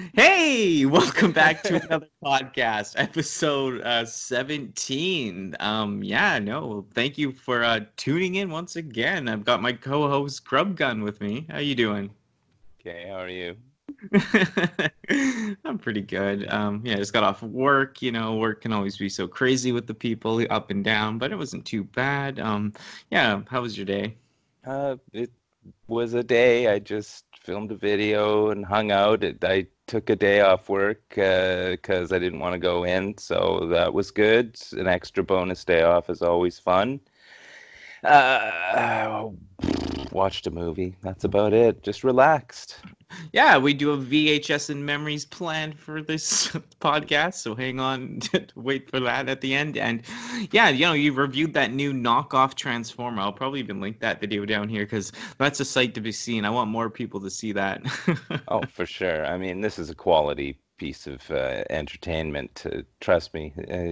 Hey, welcome back to another podcast, episode 17. Thank you for tuning in once again. I've got my co-host Grub Gun with me. How you doing? Okay, how are you? I'm pretty good. Just got off work. Work can always be so crazy with the people up and down, but it wasn't too bad. How was your day? It was a day. I just filmed a video and hung out. I took a day off work because I didn't want to go in, so that was good. An extra bonus day off is always fun. Uh, Watched a movie. That's about it. Just relaxed. Yeah, we do a VHS and memories planned for this podcast, so hang on to wait for that at the end. And yeah, you reviewed that new knockoff Transformer. I'll probably even link that video down here because that's a sight to be seen. I want more people to see that. Oh, for sure. I mean, this is a quality piece of entertainment. Trust me.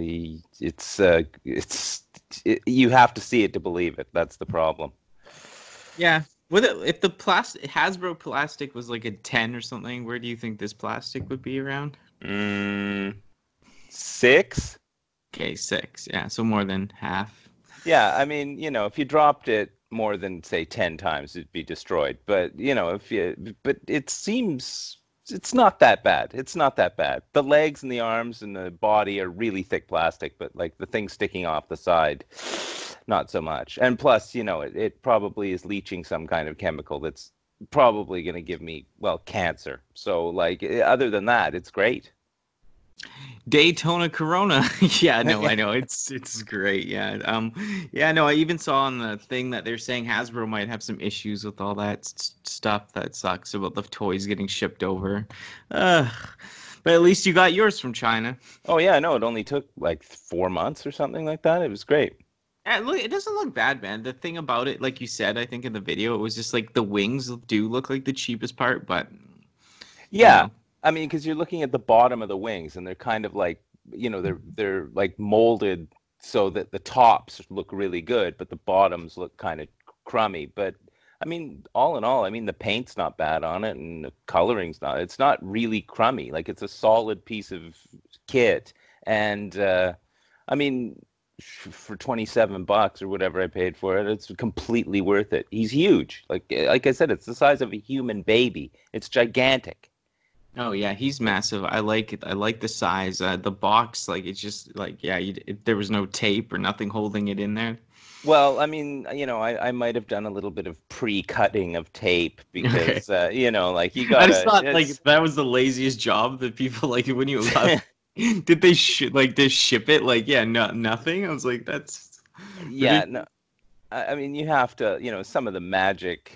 You have to see it to believe it. That's the problem. Yeah. With it, if the plastic Hasbro plastic was like a 10 or something, where do you think this plastic would be around? Mm, Six? Okay, 6. Yeah, so more than half. Yeah, I mean, if you dropped it more than say 10 times, it'd be destroyed. But, but it seems it's not that bad. It's not that bad. The legs and the arms and the body are really thick plastic, but like the thing sticking off the side, not so much. And plus, it probably is leaching some kind of chemical that's probably going to give me, well, cancer. So, like, other than that, it's great. Daytona Corona. Yeah, no, I know. It's great. Yeah. No, I even saw on the thing that they're saying Hasbro might have some issues with all that stuff that sucks about the toys getting shipped over. Uh, but at least you got yours from China. Oh, yeah, no, it only took like 4 months or something like that. It was great. Look, it doesn't look bad, man. The thing about it, like you said, I think in the video, it was just like the wings do look like the cheapest part, but you Yeah, know. I mean, because you're looking at the bottom of the wings, and they're kind of like, they're like molded so that the tops look really good, but the bottoms look kind of crummy. But I mean, all in all, I mean, the paint's not bad on it, and the coloring's not. It's not really crummy. Like it's a solid piece of kit, and I mean, for 27 bucks or whatever I paid for it, it's completely worth it. He's huge. Like I said, it's the size of a human baby. It's gigantic. Oh yeah, he's massive. I like it. I like the size. The box, like it's just like yeah, there was no tape or nothing holding it in there. Well, I mean, I might have done a little bit of pre-cutting of tape Okay. because, like you I just gotta, thought like it's, that was the laziest job that people like when you left. Did they like just ship it? Like yeah, no, nothing. I was like that's yeah, ridiculous. no, I mean, you have to, some of the magic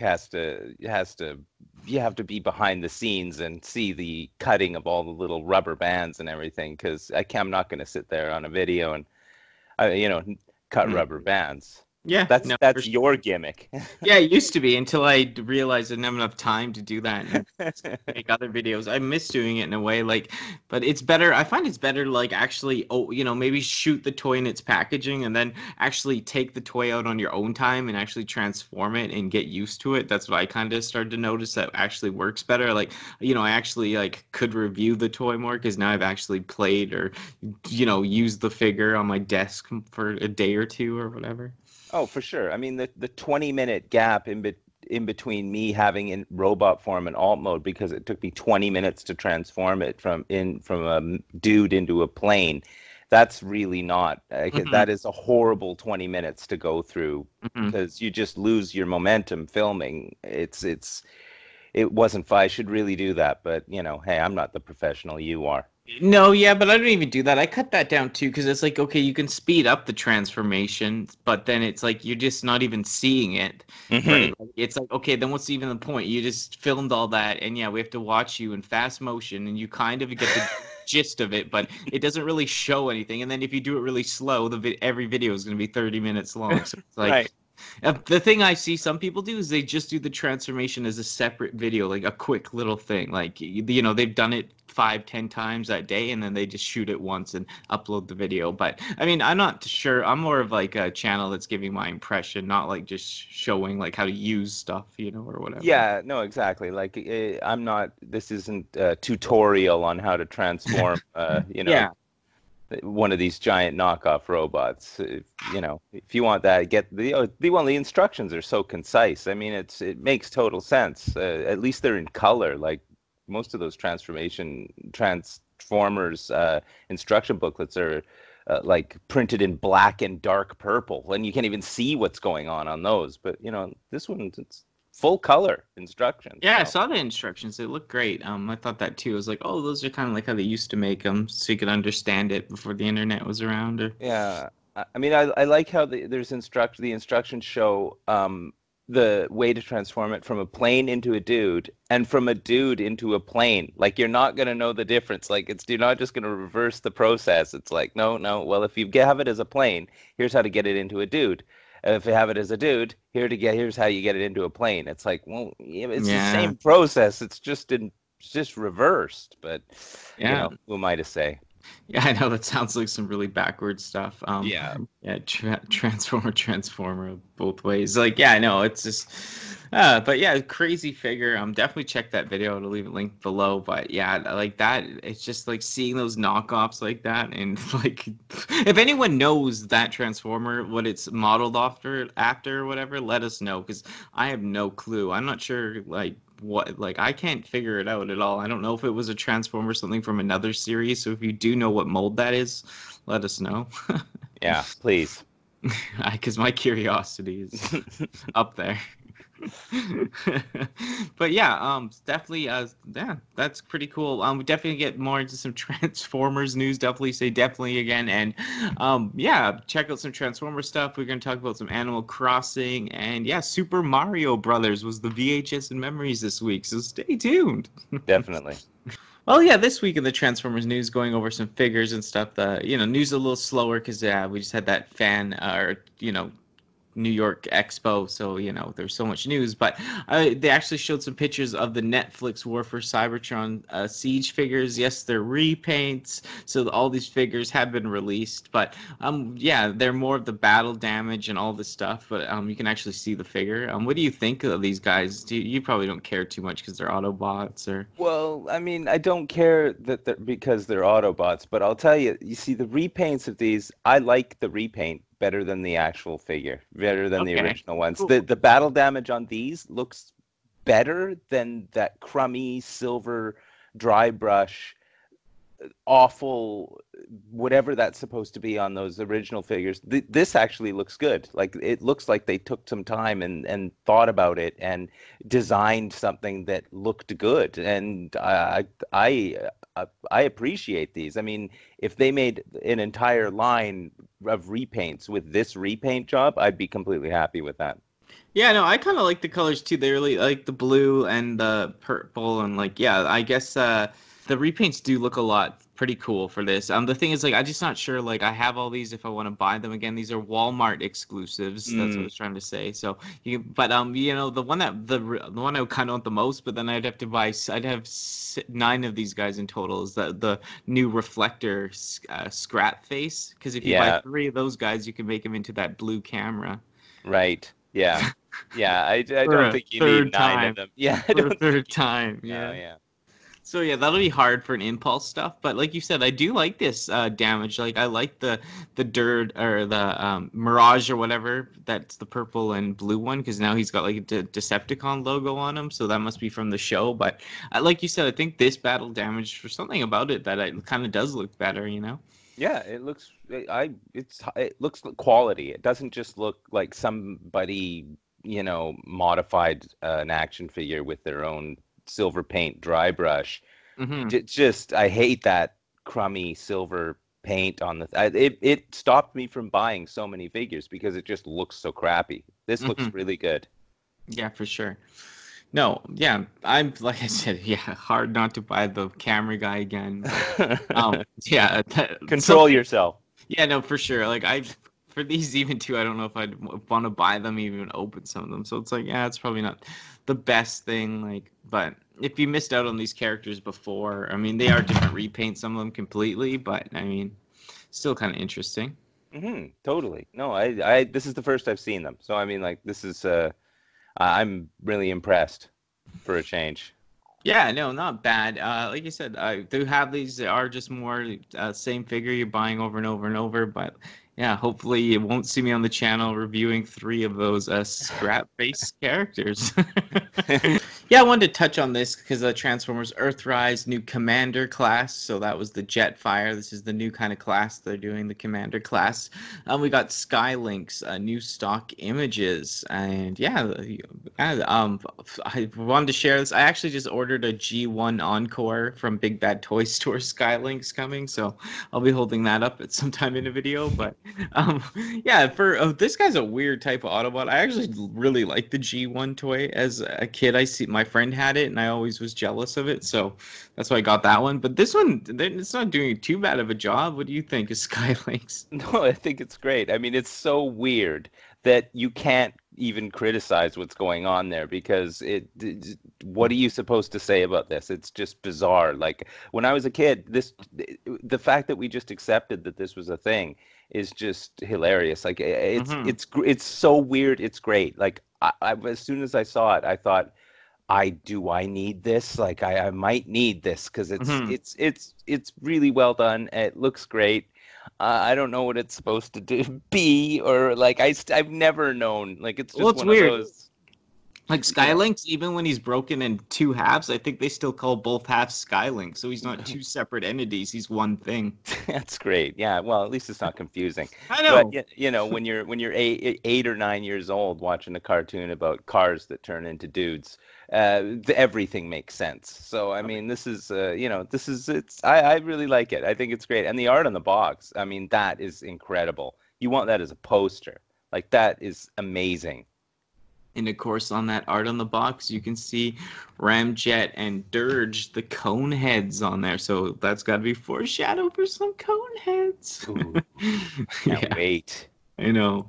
you have to be behind the scenes and see the cutting of all the little rubber bands and everything because I'm not going to sit there on a video and, uh, you know, cut Mhm. rubber bands. Yeah, That's no, for that's sure. your gimmick. Yeah, it used to be until I realized I didn't have enough time to do that and make other videos. I miss doing it in a way, like, but it's better. I find it's better, like, actually, oh, maybe shoot the toy in its packaging and then actually take the toy out on your own time and actually transform it and get used to it. That's what I kind of started to notice that actually works better. Like, I actually like could review the toy more because now I've actually played or, used the figure on my desk for a day or two or whatever. Oh, for sure. I mean, the 20-minute gap in between me having in robot form and alt mode because it took me 20 minutes to transform it from a dude into a plane. That's really not like, Hmm. that is a horrible 20 minutes to go through because you just lose your momentum filming. It wasn't fun. I should really do that, but hey, I'm not the professional you are. No, yeah, but I don't even do that. I cut that down too because it's like, okay, you can speed up the transformation, but then it's like you're just not even seeing it, right? Hmm. Like, it's like, okay, then what's even the point? You just filmed all that, and yeah, we have to watch you in fast motion, and you kind of get the gist of it, but it doesn't really show anything. And then if you do it really slow, every video is going to be 30 minutes long. So it's like, Right. The thing I see some people do is they just do the transformation as a separate video, like a quick little thing. Like they've done it 5, 10 times that day, and then they just shoot it once and upload the video. But I mean, I'm not sure. I'm more of like a channel that's giving my impression, not like just showing like how to use stuff, or whatever. Yeah, no, exactly. Like I'm not. This isn't a tutorial on how to transform. Yeah. One of these giant knockoff robots. If you want that, get the instructions are so concise. I mean, it makes total sense. At least they're in color. Like most of those Transformers instruction booklets are like printed in black and dark purple, and you can't even see what's going on those. But this one, it's full color instructions. Yeah, I So. saw the instructions. They look great. I thought that too. I was like, oh, those are kind of like how they used to make them, so you could understand it before the internet was around. Or Yeah, I mean, I like how the instructions show the way to transform it from a plane into a dude and from a dude into a plane. Like you're not gonna know the difference. Like you're not just gonna reverse the process. It's like no, no. Well, if you have it as a plane, here's how to get it into a dude. If you have it as a dude, here's how you get it into a plane. It's like, well, yeah, it's the yeah, same process. It's just reversed. But yeah. who am I to say? Yeah, I know that sounds like some really backward stuff. Yeah. Yeah, transformer both ways. Like, yeah, I know it's just, but yeah, crazy figure. Definitely check that video. I'll leave a link below. But yeah, like that, it's just like seeing those knockoffs like that, and like, if anyone knows that transformer, what it's modeled after or whatever, let us know because I have no clue. I'm not sure like I can't figure it out at all. I don't know if it was a transformer or something from another series. So if you do know what mold that is, let us know. Yeah, please. Because my curiosity is up there. But yeah, definitely, yeah, that's pretty cool. We definitely get more into some Transformers news. Definitely say definitely again, and yeah, check out some Transformer stuff. We're gonna talk about some Animal Crossing, and yeah, Super Mario Brothers was the VHS and memories this week. So stay tuned. Definitely. Well, yeah, this week in the Transformers news, going over some figures and stuff. The news a little slower because we just had that fan or New York Expo, so there's so much news. But they actually showed some pictures of the Netflix War for Cybertron Siege figures. Yes, they're repaints, so all these figures have been released. But yeah, they're more of the battle damage and all this stuff. But you can actually see the figure. What do you think of these guys? You probably don't care too much because they're Autobots, or Well, I mean, I don't care because they're Autobots, but I'll tell you, you see the repaints of these, I like the repaint better than the actual figure, better than the okay, original ones. cool. The battle damage on these looks better than that crummy silver dry brush awful whatever that's supposed to be on those original figures. This actually looks good. Like it looks like they took some time and thought about it and designed something that looked good. And I appreciate these. I mean, if they made an entire line of repaints with this repaint job, I'd be completely happy with that. Yeah, no, I kind of like the colors too. They really like the blue and the purple, and like, yeah, I guess the repaints do look a lot pretty cool for this. The thing is, like, I'm just not sure. Like, I have all these if I want to buy them again. These are Walmart exclusives. That's what I was trying to say. So but the one the one I kind of want the most, but then I'd have to buy. I'd have 9 of these guys in total. Is the new reflector scrap face? Because if you buy Yeah, 3 of those guys, you can make them into that blue camera. right. Yeah. Yeah, I For don't a think you third need 9 of time. them. Yeah, I For a don't think third you need. time, No, yeah. yeah. So yeah, that'll be hard for an impulse stuff. But like you said, I do like this damage. Like I like the dirt or the Mirage or whatever. That's the purple and blue one because now he's got like a Decepticon logo on him. So that must be from the show. But like you said, I think this battle damage for something about it that it kind of does look better. Yeah, it looks it looks like quality. It doesn't just look like somebody, modified an action figure with their own silver paint dry brush. Hmm. It's just I hate that crummy silver paint on it stopped me from buying so many figures because it just looks so crappy. This looks Hmm. really good. Yeah, for sure. No, yeah, I'm like I said, yeah, hard not to buy the camera guy again. But, yeah, Control something. yourself. Yeah, no, for sure. Like for these even too, I don't know if I'd want to buy them, even open some of them. So it's like, yeah, it's probably not the best thing. Like, but if you missed out on these characters before, I mean, they are different repaints, some of them completely, but I mean, still kind of interesting. Totally. No, I this is the first I've seen them. So I mean, like, this is I'm really impressed for a change. Yeah, no, not bad. Like you said, I do have these that are just more same figure you're buying over and over and over. But yeah, hopefully you won't see me on the channel reviewing 3 of those scrap-based characters. Yeah, I wanted to touch on this because Transformers Earthrise new Commander class. So that was the Jetfire. This is the new kind of class they're doing, the Commander class. We got Skylinks, new stock images, and yeah, I wanted to share this. I actually just ordered a G1 Encore from Big Bad Toy Store. Skylinks coming, so I'll be holding that up at some time in a video. But yeah, for this guy's a weird type of Autobot. I actually really like the G1 toy. As a kid, I see my friend had it, and I always was jealous of it, so that's why I got that one. But this one, it's not doing too bad of a job. What do you think of Skylinks? No, I think it's great. I mean, it's so weird that you can't even criticize what's going on there because what are you supposed to say about this? It's just bizarre. Like when I was a kid, the fact that we just accepted that this was a thing is just hilarious. Like it's so weird. It's great. Like I as soon as I saw it, I thought, I need this. Like I might need this because it's really well done. It looks great. I don't know what it's supposed to be, or like I've never known. Like it's just Well, it's one weird. of those. Like Skylinks, even when he's broken in 2 halves, I think they still call both halves Skylink. So he's not 2 separate entities; he's one thing. That's great. Yeah. Well, at least it's not confusing. I know. But you know, when you're 8 or 9 years old watching a cartoon about cars that turn into dudes, everything makes sense. So I mean, this is I really like it. I think it's great, and the art on the box. I mean, that is incredible. You want that as a poster. Like that is amazing. And of course, on that art on the box, you can see Ramjet and Dirge, the cone heads on there. So that's got to be foreshadow for some cone heads. Ooh, can't wait. I know.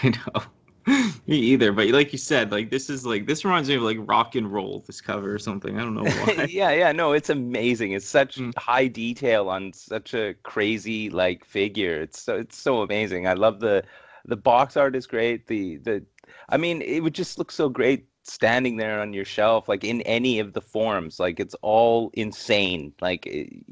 Me either. But like you said, like this reminds me of like rock and roll, this cover or something. I don't know why. Yeah, no, it's amazing. It's such high detail on such a crazy like figure. It's so amazing. I love the box art is great. I mean, it would just look so great standing there on your shelf, like in any of the forms. Like it's all insane. Like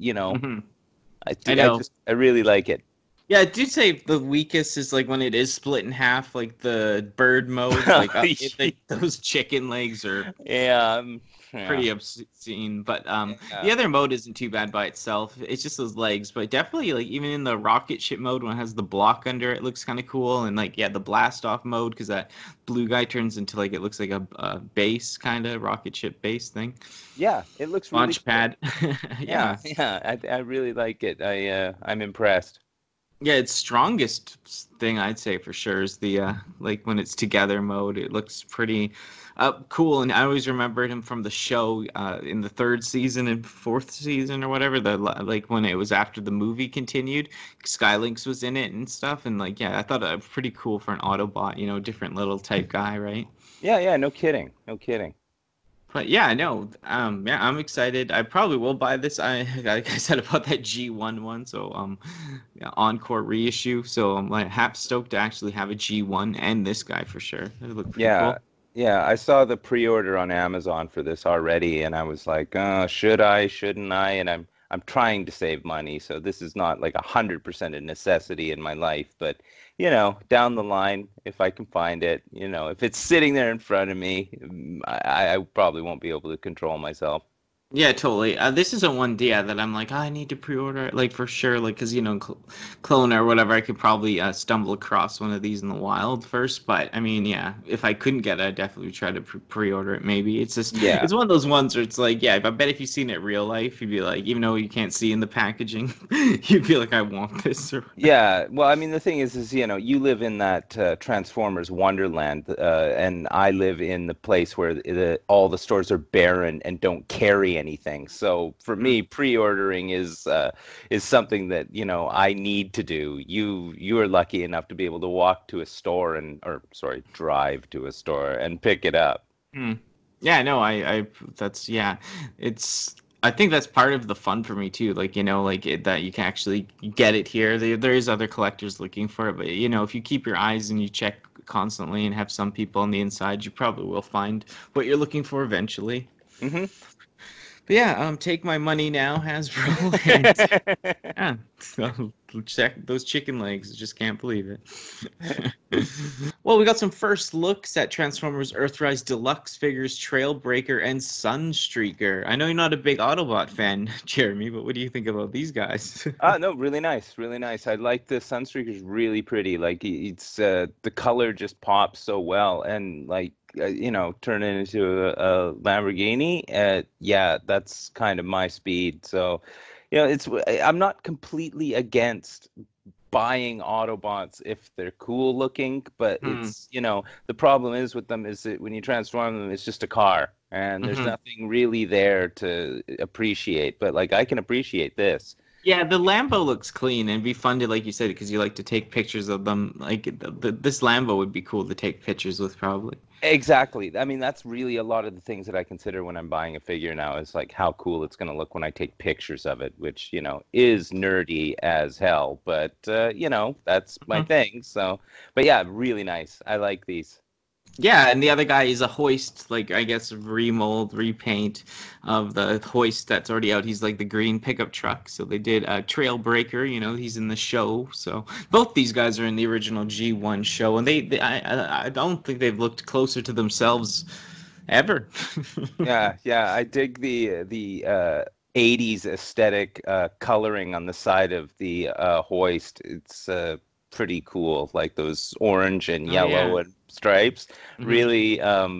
I know. I really like it. Yeah, I do say the weakest is like when it is split in half, like the bird mode, like those chicken legs are pretty obscene. But the other mode isn't too bad by itself. It's just those legs. But definitely, like even in the rocket ship mode, when it has the block under it, looks kind of cool. And like the blast off mode, because that blue guy turns into like it looks like a base kind of rocket ship base thing. Yeah, it looks really launch pad. Yeah. I really like it. I'm impressed. Yeah, its strongest thing I'd say for sure is the like when it's together mode. It looks pretty cool, and I always remembered him from the show in the 3rd season and 4th season or whatever. Like when it was after the movie continued, Skylinks was in it and stuff, and like I thought it was pretty cool for an Autobot, different little type guy, right? Yeah, no kidding. But yeah, no, I'm excited. I probably will buy this. Like I said about that G1 one, so Encore reissue. So I'm like half stoked to actually have a G1 and this guy for sure. It look pretty cool. Yeah, I saw the pre-order on Amazon for this already, and I was like, should I, shouldn't I? And I'm trying to save money, so this is not like 100% a necessity in my life, but down the line, if I can find it, if it's sitting there in front of me, I probably won't be able to control myself. Yeah, totally. This isn't one that I'm like, I need to pre-order it, like for sure, like because Clone or whatever, I could probably stumble across one of these in the wild first. But I mean, yeah, if I couldn't get it, I'd definitely try to pre-order it. Maybe it's just it's one of those ones where it's like, I bet if you've seen it in real life, you'd be like, even though you can't see in the packaging, you'd be like, I want this. Yeah, well, I mean, the thing is you live in that Transformers Wonderland, and I live in the place where all the stores are barren and don't carry anything. So for me, pre-ordering is something that, you know, I need to do. You are lucky enough to be able to walk to a store or sorry, drive to a store and pick it up. Hmm. Yeah, no, that's, yeah, it's, I think that's part of the fun for me too. Like, you know, like that you can actually get it here. There is other collectors looking for it, but you know, if you keep your eyes and you check constantly and have some people on the inside, you probably will find what you're looking for eventually. Hmm. But yeah, take my money now, Hasbro, and yeah, so check those chicken legs. Just can't believe it. Well, we got some first looks at Transformers Earthrise Deluxe figures, Trailbreaker and Sunstreaker. I know you're not a big Autobot fan, Jeremy, but what do you think about these guys? No, really nice, really nice. I like the Sunstreaker's really pretty. Like it's the color just pops so well, and like you know, turn it into a Lamborghini. Yeah, that's kind of my speed. So, you know, I'm not completely against buying Autobots if they're cool looking, but Hmm. it's, you know, the problem is with them is that when you transform them, it's just a car and there's Hmm. nothing really there to appreciate. But like I can appreciate this. Yeah, the Lambo looks clean and be fun to, like you said, because you like to take pictures of them. Like this Lambo would be cool to take pictures with, probably. Exactly. I mean, that's really a lot of the things that I consider when I'm buying a figure now is like how cool it's going to look when I take pictures of it, which, you know, is nerdy as hell, but you know, that's my thing. So, but yeah, really nice. I like these. Yeah, and the other guy is a hoist, like I guess remold, repaint of the hoist that's already out. He's like the green pickup truck. So they did a Trailbreaker, you know, he's in the show. So both these guys are in the original G1 show, and I don't think they've looked closer to themselves ever. Yeah, yeah, I dig the 80s aesthetic coloring on the side of the hoist. It's pretty cool, like those orange and Oh yeah. yellow and stripes. Hmm. Really,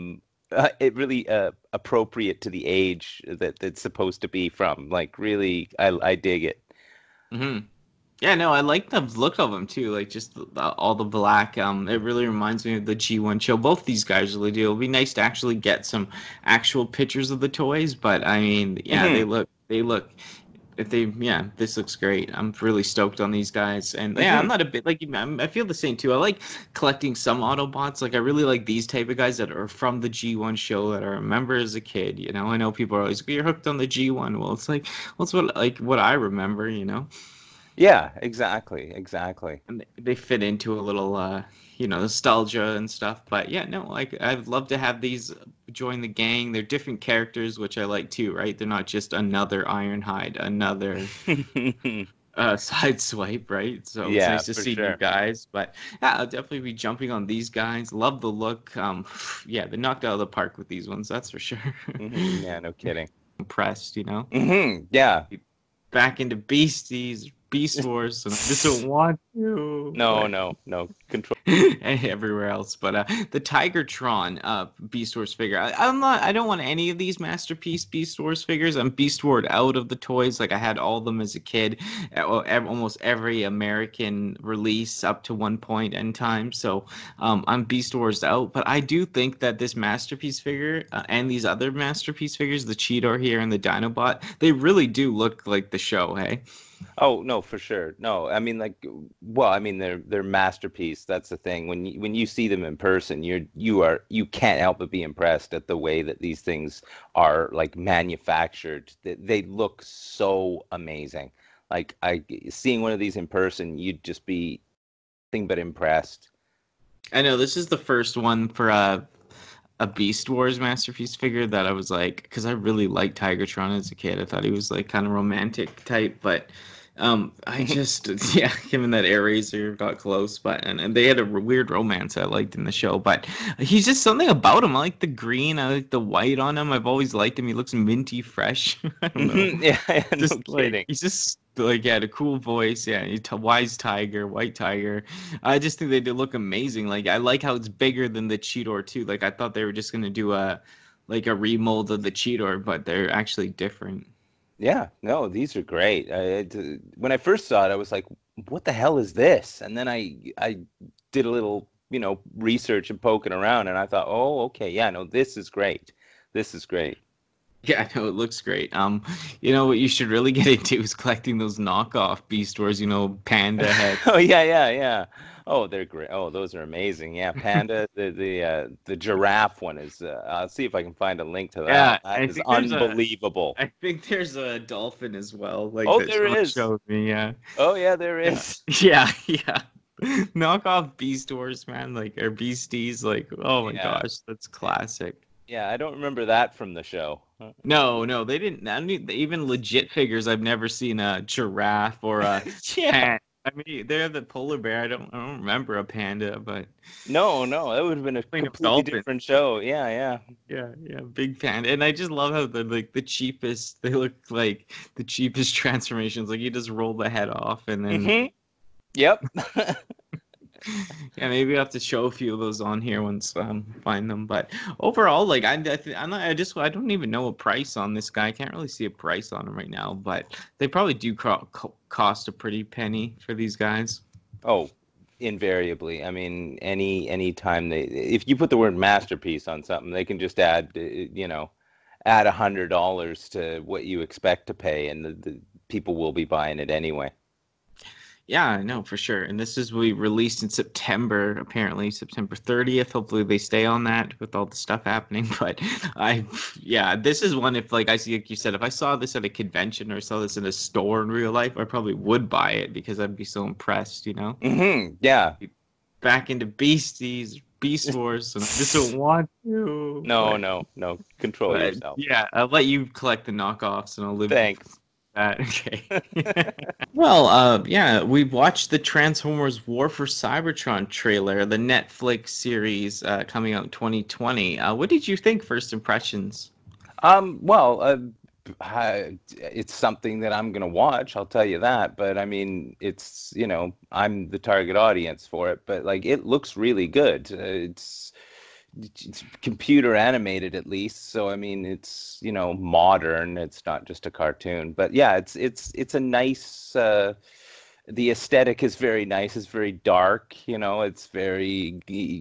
it really appropriate to the age that it's supposed to be from. Like, really, I dig it. Hmm. Yeah, no, I like the look of them too. Like just all the black. It really reminds me of the G1 show. Both these guys really do. It'll be nice to actually get some actual pictures of the toys. But I mean, yeah, Hmm. they look. If they, yeah, this looks great. I'm really stoked on these guys. And yeah, I'm Hmm. not a bit like I feel the same too. I like collecting some Autobots. Like I really like these type of guys that are from the G1 show that I remember as a kid. You know, I know people are always you're hooked on the G1. Well, it's like, what's what I remember. You know. Yeah, exactly, exactly. And they fit into a little you know, nostalgia and stuff. But yeah, no, like I'd love to have these join the gang. They're different characters, which I like too, right? They're not just another Ironhide, another Sideswipe, right? So it's Yeah, nice to for see new sure. guys. But yeah, I'll definitely be jumping on these guys. Love the look. Yeah, they knocked out of the park with these ones, that's for sure. Yeah, no kidding. Impressed, you know. Yeah. Back into Beasties, Beast Wars, and I just don't want to. No, But no, no control. everywhere else. But the Tigertron Beast Wars figure, I don't want any of these Masterpiece Beast Wars figures. I'm Beast Ward out of the toys. Like I had all of them as a kid, almost every American release up to one point in time. So I'm Beast Wars out. But I do think that this Masterpiece figure and these other Masterpiece figures, the Cheetor here and the Dinobot, they really do look like the show. Hey. Oh, no, for sure. No, I mean like well, I mean they're masterpiece. That's the thing. When you see them in person, you can't help but be impressed at the way that these things are like manufactured. They look so amazing. Like I seeing one of these in person, you'd just be nothing but impressed. I know this is the first one for a Beast Wars masterpiece figure that I was like, because I really liked Tigertron as a kid. I thought he was like kind of romantic type, but I just yeah, him and that Air Razor got close, but and they had a weird romance I liked in the show. But he's just something about him. I like the green, I like the white on him. I've always liked him. He looks minty fresh. I don't know. Yeah, yeah, no Just like kidding. he's just like yeah, had a cool voice. Yeah, he's a wise tiger, white tiger. I just think they do look amazing. Like I like how it's bigger than the Cheetor too. Like I thought they were just gonna do a like a remold of the Cheetor, but they're actually different. Yeah, no, these are great. When I first saw it, I was like, "What the hell is this?" And then I did a little, you know, research and poking around, and I thought, "Oh, okay, yeah, no, this is great. This is great." Yeah, I know it looks great. You know what you should really get into is collecting those knockoff Beast Wars. You know, Panda head. Oh yeah, yeah, yeah. Oh, they're great. Oh, those are amazing. Yeah, Panda, the giraffe one is. I'll see if I can find a link to that. Yeah, That I is think there's a. unbelievable. I think there's a dolphin as well, like Oh, that there Sean is. showed me. Yeah, Oh yeah, there yeah, is. yeah, yeah. Knockoff Beast Wars, man, like or Beasties, like oh my Yeah, gosh, that's classic. yeah. I don't remember that from the show. No, no, they didn't. I mean, even legit figures. I've never seen a giraffe or a Yeah. pan. I mean, they're the polar bear. I don't remember a panda, but No, no, that would have been a clean up completely dolphin. different show. Yeah, yeah. Yeah, yeah, big panda. And I just love how the cheapest. They look like the cheapest transformations. Like you just roll the head off, and then Mm-hmm. Yep. yeah, maybe I have to show a few of those on here once find them. But overall, like I'm not, I don't even know a price on this guy. I can't really see a price on him right now, but they probably do cost a pretty penny for these guys. Oh, invariably. I mean, any time if you put the word masterpiece on something, they can just add, add $100 to what you expect to pay, and the people will be buying it anyway. Yeah, I know for sure. And this is we released in September, apparently September 30th. Hopefully they stay on that with all the stuff happening. But yeah, this is one if like I see, like you said, if I saw this at a convention or saw this in a store in real life, I probably would buy it because I'd be so impressed, you know? Mm-hmm. Yeah. Back into Beasties, Beast Wars, and I just don't want to. No, no, no. Control But yourself. yeah, I'll let you collect the knockoffs and I'll live with Thanks. that. Okay. Well, yeah, we watched the Transformers War for Cybertron trailer, the Netflix series coming out in 2020. What did you think, first impressions? Well, it's something that I'm gonna watch, I'll tell you that. But I mean, I'm the target audience for it. But like, it looks really good. It's computer animated at least, so I mean, it's modern. It's not just a cartoon. But yeah, it's a nice. The aesthetic is very nice. It's very dark. It's very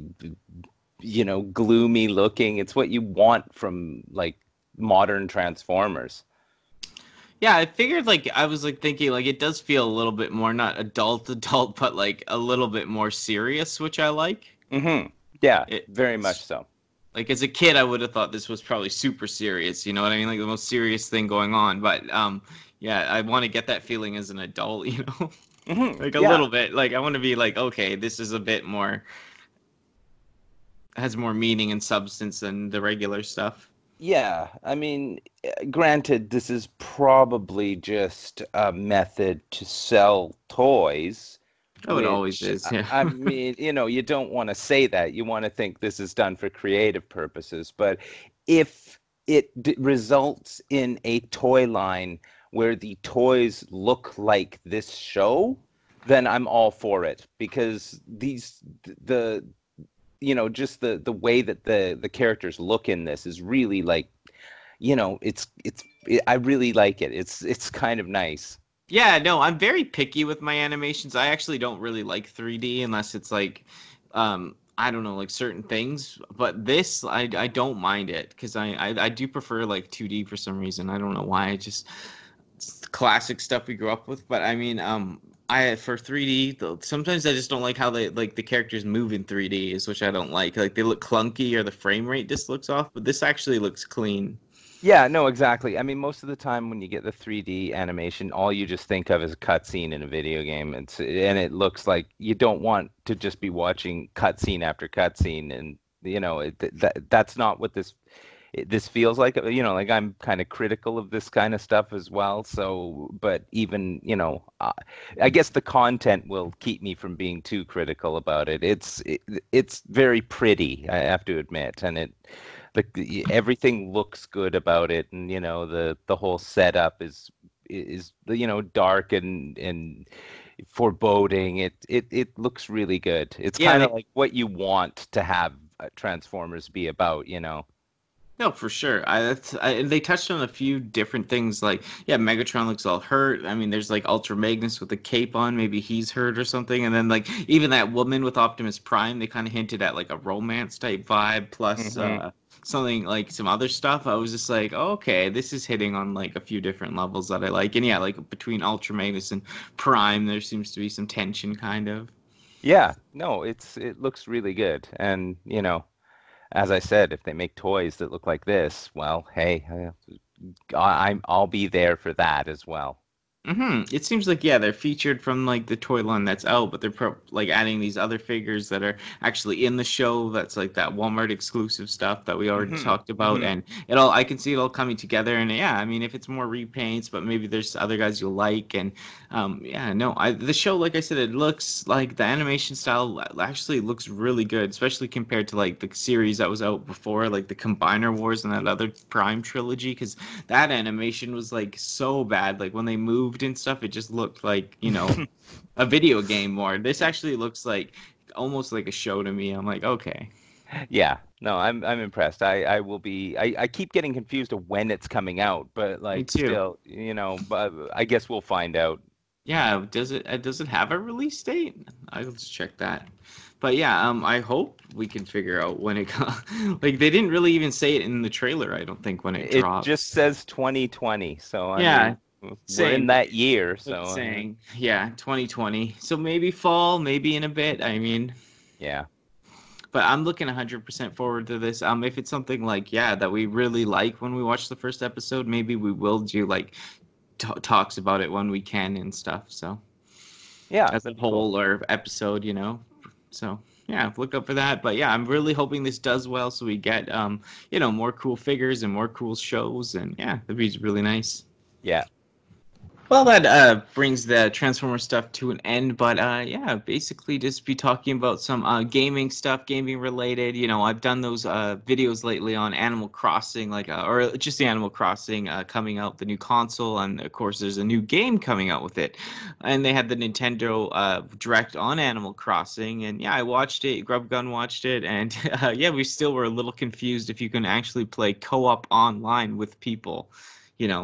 gloomy looking. It's what you want from like modern Transformers. Yeah, I figured like I was like thinking like it does feel a little bit more not adult, but like a little bit more serious, which I like. Mm-hmm. Yeah, It, very much so. like as a kid, I would have thought this was probably super serious. You know what I mean? Like the most serious thing going on. But yeah, I want to get that feeling as an adult. You know, Mm-hmm. like a Yeah, little bit. Like I want to be like, okay, this is a bit more has more meaning and substance than the regular stuff. yeah. I mean, granted, this is probably just a method to sell toys, Oh, it always which is. Yeah. I mean, you don't want to say that. You want to think this is done for creative purposes. But if it results in a toy line where the toys look like this show, then I'm all for it because the just the way that the characters look in this is really like, I really like it. It's kind of nice. Yeah, no, I'm very picky with my animations. I actually don't really like 3D unless it's like, I don't know, like certain things. But this, I don't mind it because I do prefer like 2D for some reason. I don't know why. It's the classic stuff we grew up with. But I mean, I for 3D, sometimes I just don't like how they like the characters move in 3D, is which I don't like. Like they look clunky or the frame rate just looks off. But this actually looks clean. Yeah, no, exactly. I mean, most of the time when you get the 3D animation, all you just think of is a cutscene in a video game. And it looks like you don't want to just be watching cutscene after cutscene, and that's not what this feels like. Like I'm kind of critical of this kind of stuff as well. So, but even I guess the content will keep me from being too critical about it. It's very pretty, I have to admit, and everything looks good about it, and the whole setup is dark and foreboding. It looks really good. It's Yeah, kind of like what you want to have Transformers be about. no, for sure. They touched on a few different things. Like, yeah, Megatron looks all hurt. I mean, there's like Ultra Magnus with a cape on. Maybe he's hurt or something. And then like even that woman with Optimus Prime, they kind of hinted at like a romance type vibe. Plus, Hmm. something like some other stuff, I was just like, oh, okay, this is hitting on like a few different levels that I like. And yeah, like between Ultra Magnus and Prime, there seems to be some tension kind of. Yeah, no, it looks really good. And, as I said, if they make toys that look like this, well, hey, I'll be there for that as well. It seems like yeah, they're featured from like the toy line that's out, but they're like adding these other figures that are actually in the show. That's like that Walmart exclusive stuff that we already Hmm. talked about, Hmm. and it all I can see it all coming together. And yeah, I mean, if it's more repaints, but maybe there's other guys you'll like, and yeah, no, the show, like I said, it looks like the animation style actually looks really good, especially compared to like the series that was out before, like the Combiner Wars and that other Prime trilogy, because that animation was like so bad. Like when they moved and stuff, it just looked like, a video game more. This actually looks like almost like a show to me. I'm like, okay. Yeah, no, I'm impressed. I will be. I keep getting confused of when it's coming out, but Me like too. still, but I guess we'll find out. Yeah, does it have a release date? I'll just check that. But yeah, I hope we can figure out when it like they didn't really even say it in the trailer, I don't think, when it It just drops. says 2020, so I Yeah, mean, we're in same. that year, But so saying, yeah, 2020. So maybe fall, maybe in a bit. I mean, yeah. but I'm looking 100% forward to this. If it's something like, yeah, that we really like when we watch the first episode, maybe we will do like talks about it when we can and stuff. So Yeah, as a that'd be cool. whole or episode. So yeah, look up for that. But yeah, I'm really hoping this does well so we get more cool figures and more cool shows, and yeah, that'd be really nice. Yeah. Well, that brings the Transformer stuff to an end, but yeah, basically just be talking about some gaming stuff, gaming related. I've done those videos lately on Animal Crossing, like or just the Animal Crossing coming out, the new console, and of course there's a new game coming out with it. And they had the Nintendo Direct on Animal Crossing, and yeah, I watched it. Grub Gun watched it, and yeah, we still were a little confused if you can actually play co-op online with people. You know.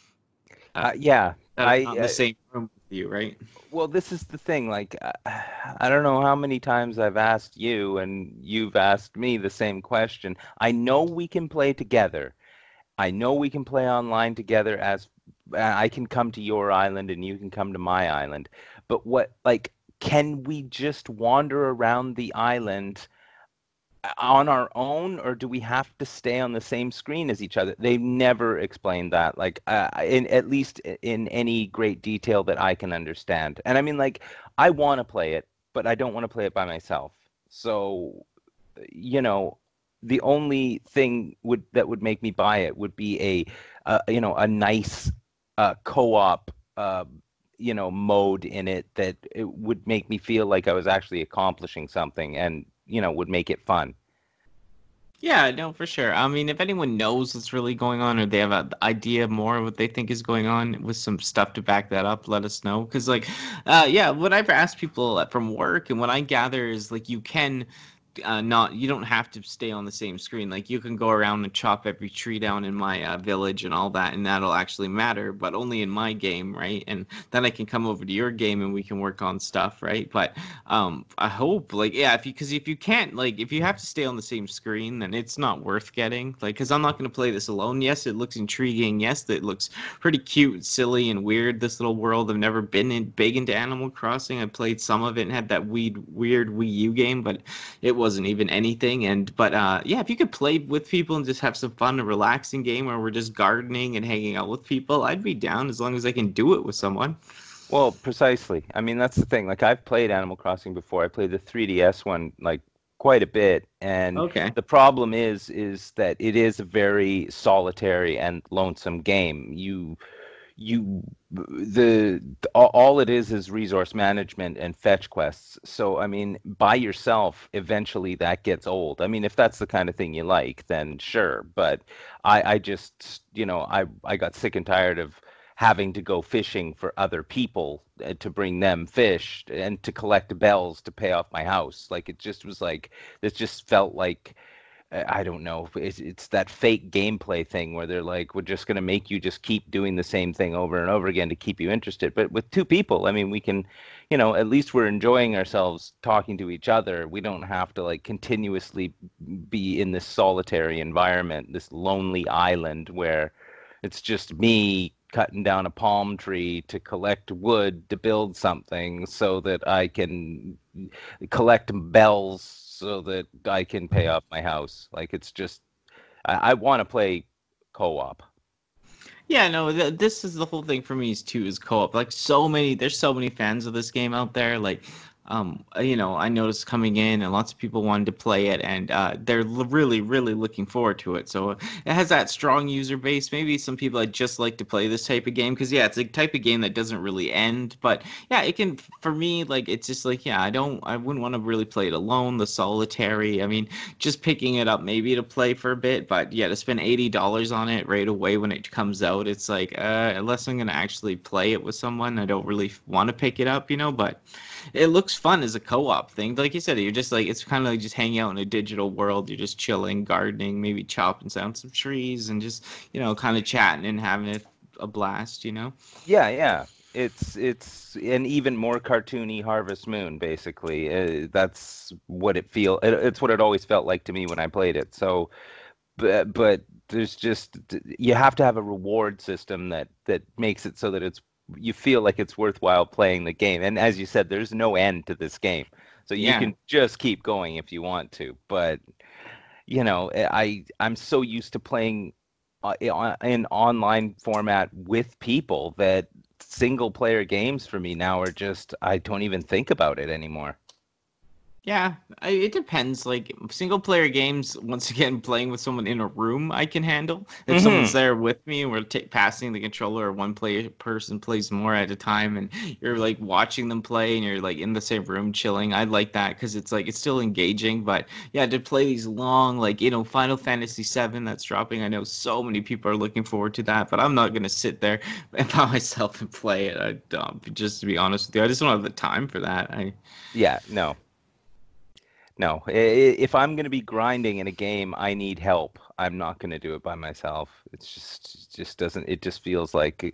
Yeah. That are not in the same room with you, right? Well, this is the thing. Like, I don't know how many times I've asked you, and you've asked me the same question. I know we can play together. I know we can play online together as I can come to your island and you can come to my island. But can we just wander around the island on our own, or do we have to stay on the same screen as each other? They've never explained that, like, in at least in any great detail that I can understand. And I mean, like, I want to play it, but I don't want to play it by myself. So, you know, the only thing that would make me buy it would be a nice co-op mode in it that it would make me feel like I was actually accomplishing something and would make it fun. Yeah, no, for sure. I mean, if anyone knows what's really going on or they have an idea more of what they think is going on with some stuff to back that up, let us know. Because, like, yeah, what I've asked people from work and what I gather is, like, you can not you don't have to stay on the same screen. Like you can go around and chop every tree down in my village and all that, and that'll actually matter, but only in my game, right? And then I can come over to your game and we can work on stuff, right? But I hope, like, yeah, if you can't, like, if you have to stay on the same screen, then it's not worth getting, like, because I'm not going to play this alone. Yes, it looks intriguing. Yes, it looks pretty cute, silly, and weird. This little world. I've never been big into Animal Crossing. I played some of it and had that weird Wii U game, but it wasn't even anything. And but yeah, if you could play with people and just have some fun and relaxing game where we're just gardening and hanging out with people, I'd be down as long as I can do it with someone. Well, precisely. I mean, that's the thing. Like, I've played Animal Crossing before. I played the 3DS one like quite a bit, and Okay. the problem is that it is a very solitary and lonesome game. All it is resource management and fetch quests. So, I mean, by yourself, eventually that gets old. I mean, if that's the kind of thing you like, then sure. But I just, I got sick and tired of having to go fishing for other people to bring them fish and to collect bells to pay off my house. Like, it just was like, this just felt like I don't know. It's that fake gameplay thing where they're like, we're just going to make you just keep doing the same thing over and over again to keep you interested. But with two people, I mean, we can, at least we're enjoying ourselves talking to each other. We don't have to like continuously be in this solitary environment, this lonely island where it's just me cutting down a palm tree to collect wood to build something so that I can collect bells so that I can pay off my house. Like it's just, I want to play co-op. Yeah, no, this is the whole thing for me is too is co-op. Like there's so many fans of this game out there. Like, I noticed coming in and lots of people wanted to play it, and they're really, really looking forward to it. So it has that strong user base. Maybe some people that just like to play this type of game because yeah, it's a type of game that doesn't really end. But yeah, it can for me like it's just like yeah, I wouldn't want to really play it alone. The solitary. I mean, just picking it up maybe to play for a bit, but yeah, to spend $80 on it right away when it comes out, it's like unless I'm gonna actually play it with someone, I don't really want to pick it up, But it looks fun as a co-op thing. Like you said, you're just like it's kind of like just hanging out in a digital world. You're just chilling, gardening, maybe chopping down some trees, and just kind of chatting and having a blast. Yeah, yeah. It's an even more cartoony Harvest Moon, basically. That's what it's what it always felt like to me when I played it. So, but there's just you have to have a reward system that makes it so that you feel like it's worthwhile playing the game. And as you said, there's no end to this game. So you Yeah. can just keep going if you want to. But, I'm so used to playing in online format with people that single player games for me now are just, I don't even think about it anymore. Yeah, it depends. Like single player games, once again, playing with someone in a room, I can handle. If someone's Hmm. there with me and we're passing the controller, or person plays more at a time, and you're like watching them play, and you're like in the same room chilling. I like that because it's like it's still engaging. But yeah, to play these long, like Final Fantasy VII that's dropping, I know so many people are looking forward to that, but I'm not gonna sit there by myself and play it. I don't. Just to be honest with you, I just don't have the time for that. Yeah, no. No, if I'm going to be grinding in a game, I need help. I'm not going to do it by myself. It just doesn't. It just feels like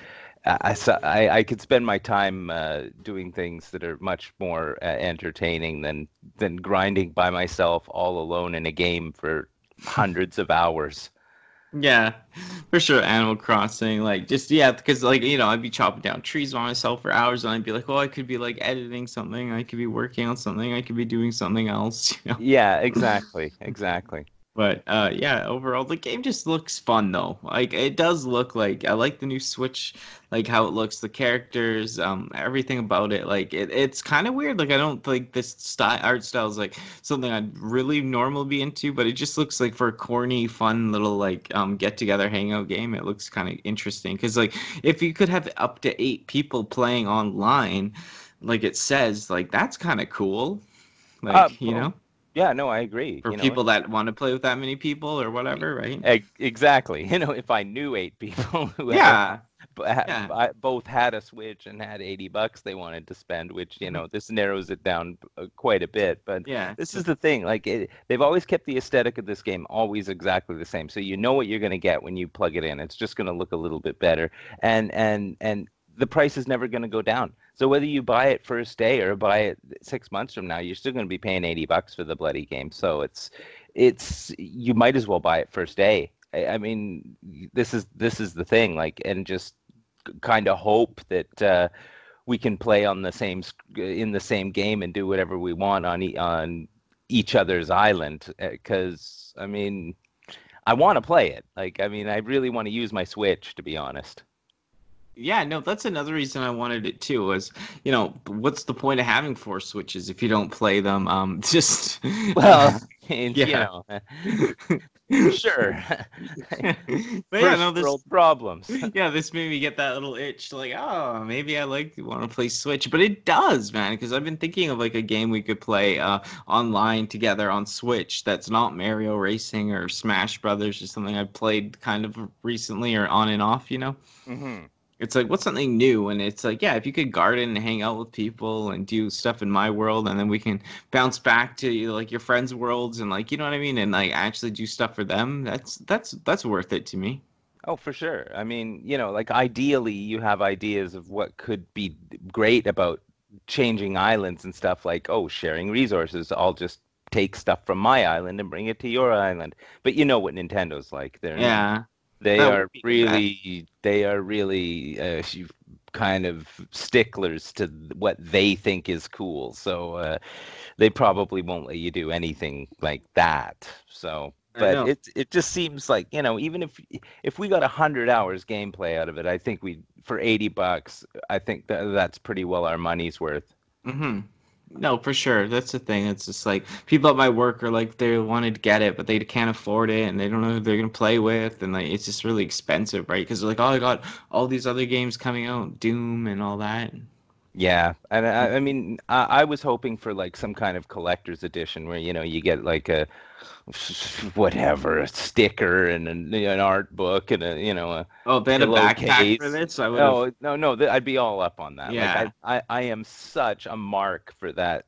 I could spend my time doing things that are much more entertaining than grinding by myself all alone in a game for hundreds of hours. Yeah, for sure. Animal Crossing, like just yeah, because like I'd be chopping down trees by myself for hours, and I'd be like, oh, I could be like editing something, I could be working on something, I could be doing something else, Yeah, exactly, exactly. But yeah, overall the game just looks fun though. Like it does look like I like the new Switch, like how it looks, the characters, everything about it. Like it's kind of weird. Like I don't think this art style is like something I'd really normally be into, but it just looks like for a corny, fun little like get together hangout game. It looks kind of interesting because like if you could have up to 8 people playing online, like it says, like that's kind of cool. Uh, Like oh, yeah, no, I agree. for people that want to play with that many people or whatever, right? Exactly. If I knew 8 people who Yeah, yeah, both had a Switch and had $80 they wanted to spend, which, this narrows it down quite a bit. But yeah, this is the thing, like they've always kept the aesthetic of this game always exactly the same. So you know what you're going to get when you plug it in. It's just going to look a little bit better. And the price is never going to go down. So whether you buy it first day or buy it 6 months from now, you're still going to be paying $80 for the bloody game. So it's you might as well buy it first day. I mean, this is the thing, like, and just kind of hope that we can play on the same in the same game and do whatever we want on each other's island. Because I mean, I want to play it. Like, I mean, I really want to use my Switch, to be honest. yeah. No, that's another reason I wanted it too. Was what's the point of having 4 Switches if you don't play them? Just Well, and, yeah. sure. But yeah, First no, this world problems. yeah, this made me get that little itch like, oh, maybe I like want to play Switch. But it does, man, because I've been thinking of like a game we could play online together on Switch that's not Mario Racing or Smash Brothers or something I've played kind of recently or on and off. Hmm. It's like, what's something new? And it's like, yeah, if you could garden and hang out with people and do stuff in my world, and then we can bounce back to like your friends' worlds and like, you know what I mean, and like actually do stuff for them. That's worth it to me. Oh, for sure. I mean, like ideally you have ideas of what could be great about changing islands and stuff like, oh, sharing resources. I'll just take stuff from my island and bring it to your island. But you know what Nintendo's like. Yeah, They that would are be the best. really kind of sticklers to what they think is cool. So they probably won't let you do anything like that. So, I but know. it just seems like, even if we got 100 hours gameplay out of it, I think we for $80, I think that's pretty well our money's worth. Hmm. No, for sure. That's the thing. It's just like people at my work are like they wanted to get it, but they can't afford it, and they don't know who they're gonna play with, and like it's just really expensive, right? Because they're like, oh, I got all these other games coming out, Doom and all that. Yeah, and I mean, I was hoping for like some kind of collector's edition where you get like a whatever, a sticker and an art book and a Oh, if they had a backpack for pillowcase. this, I would have. Oh, no, no, I'd be all up on that. Like Yeah, I am such a mark for that,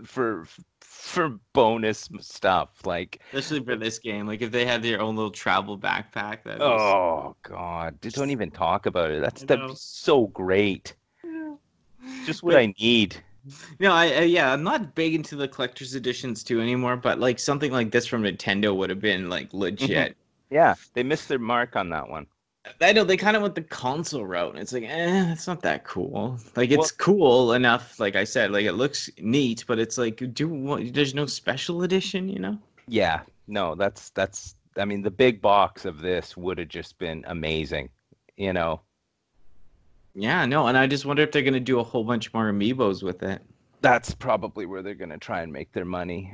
for bonus stuff. Like, especially for this game. Like if they had their own little travel backpack, that'd be. oh God, don't even talk about it. I That'd be know. so great. Yeah. Just what But I need. no, yeah, I'm not big into the collector's editions too anymore. But like something like this from Nintendo would have been like Hmm. legit. Yeah, they missed their mark on that one. I know they kind of went the console route, and it's like, it's not that cool. Like Well, it's cool enough, like I said, like it looks neat, but it's like, there's no special edition, you know? yeah, no, that's I mean the big box of this would have just been amazing, you know. Yeah, no, and I just wonder if they're gonna do a whole bunch more amiibos with it. That's probably where they're going to try and make their money.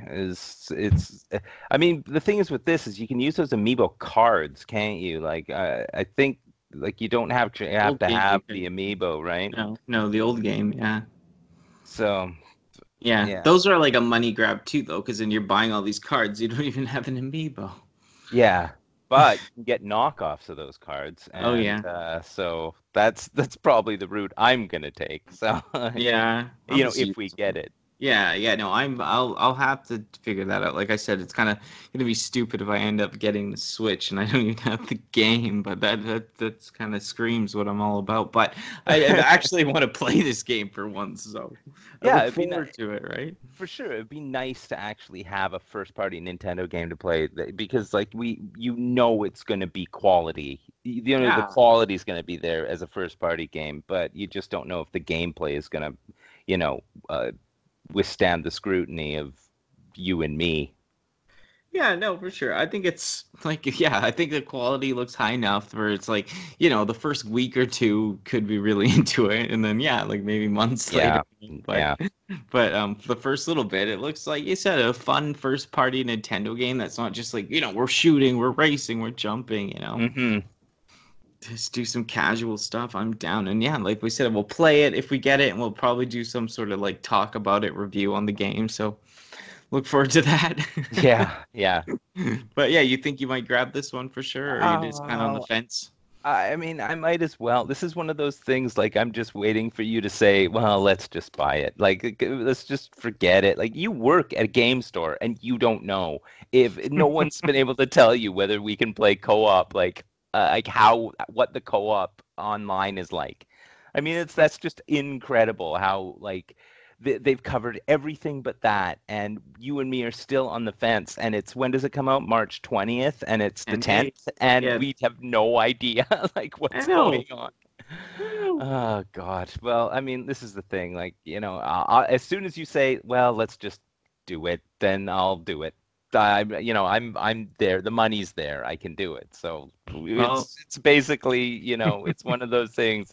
I mean, the thing is with this is you can use those amiibo cards, can't you? Like I think like you don't have Old to game, you have the can. amiibo, right? No, the old game, yeah. So, Yeah, yeah. those are like a money grab too, though, because then you're buying all these cards, you don't even have an amiibo. Yeah, but you can get knockoffs of those cards, Oh and yeah, so that's probably the route I'm gonna take. So, yeah. I'll just use. if we get it. Yeah, yeah, no, I'll have to figure that out. Like I said, it's kind of gonna be stupid if I end up getting the Switch and I don't even have the game, but that's kind of screams what I'm all about. But I actually want to play this game for once, so I Yeah, look it'd be forward nice. to it, right? For sure, it'd be nice to actually have a first-party Nintendo game to play because, like, it's going to be quality. The Yeah. quality is going to be there as a first-party game, but you just don't know if the gameplay is going to, you know, uh, withstand the scrutiny of you and me. Yeah, no, for sure. I think it's like, yeah, I think the quality looks high enough where it's like, the first week or two could be really into it, and then yeah, like maybe months later. Yeah, But yeah. the first little bit, it looks like you said a fun first party Nintendo game that's not just like, we're shooting, we're racing, we're jumping. Hmm. Just do some casual stuff. I'm down. And yeah, like we said, we'll play it if we get it, and we'll probably do some sort of like talk about it review on the game. So look forward to that. Yeah, yeah. But yeah, you think you might grab this one for sure, or are you just kind of on the Oh, fence? I mean, I might as well. This is one of those things like I'm just waiting for you to say, well, let's just buy it. Like, let's just forget it. Like, you work at a game store and you don't know if no one's been able to tell you whether we can play co-op, like what the co-op online is like. I mean, that's just incredible how like they've covered everything but that, and you and me are still on the fence. And it's when does it come out? March 20th, and it's the 10 days. 10th, and Yeah, we have no idea like I what's know. going on. I know. Oh God. Well, I mean, this is the thing. Like, as soon as you say, "Well, let's just do it," then I'll do it. I'm there. The money's there. I can do it. So Well, it's basically, it's one of those things.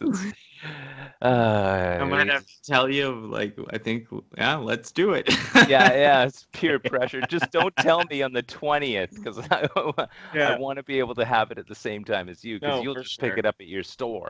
I might We have to tell you, like, I think, yeah, let's do it. Yeah, yeah, it's peer pressure. Just don't tell me on the 20th because I Yeah, want to be able to have it at the same time as you because no, you'll for just pick sure. it up at your store.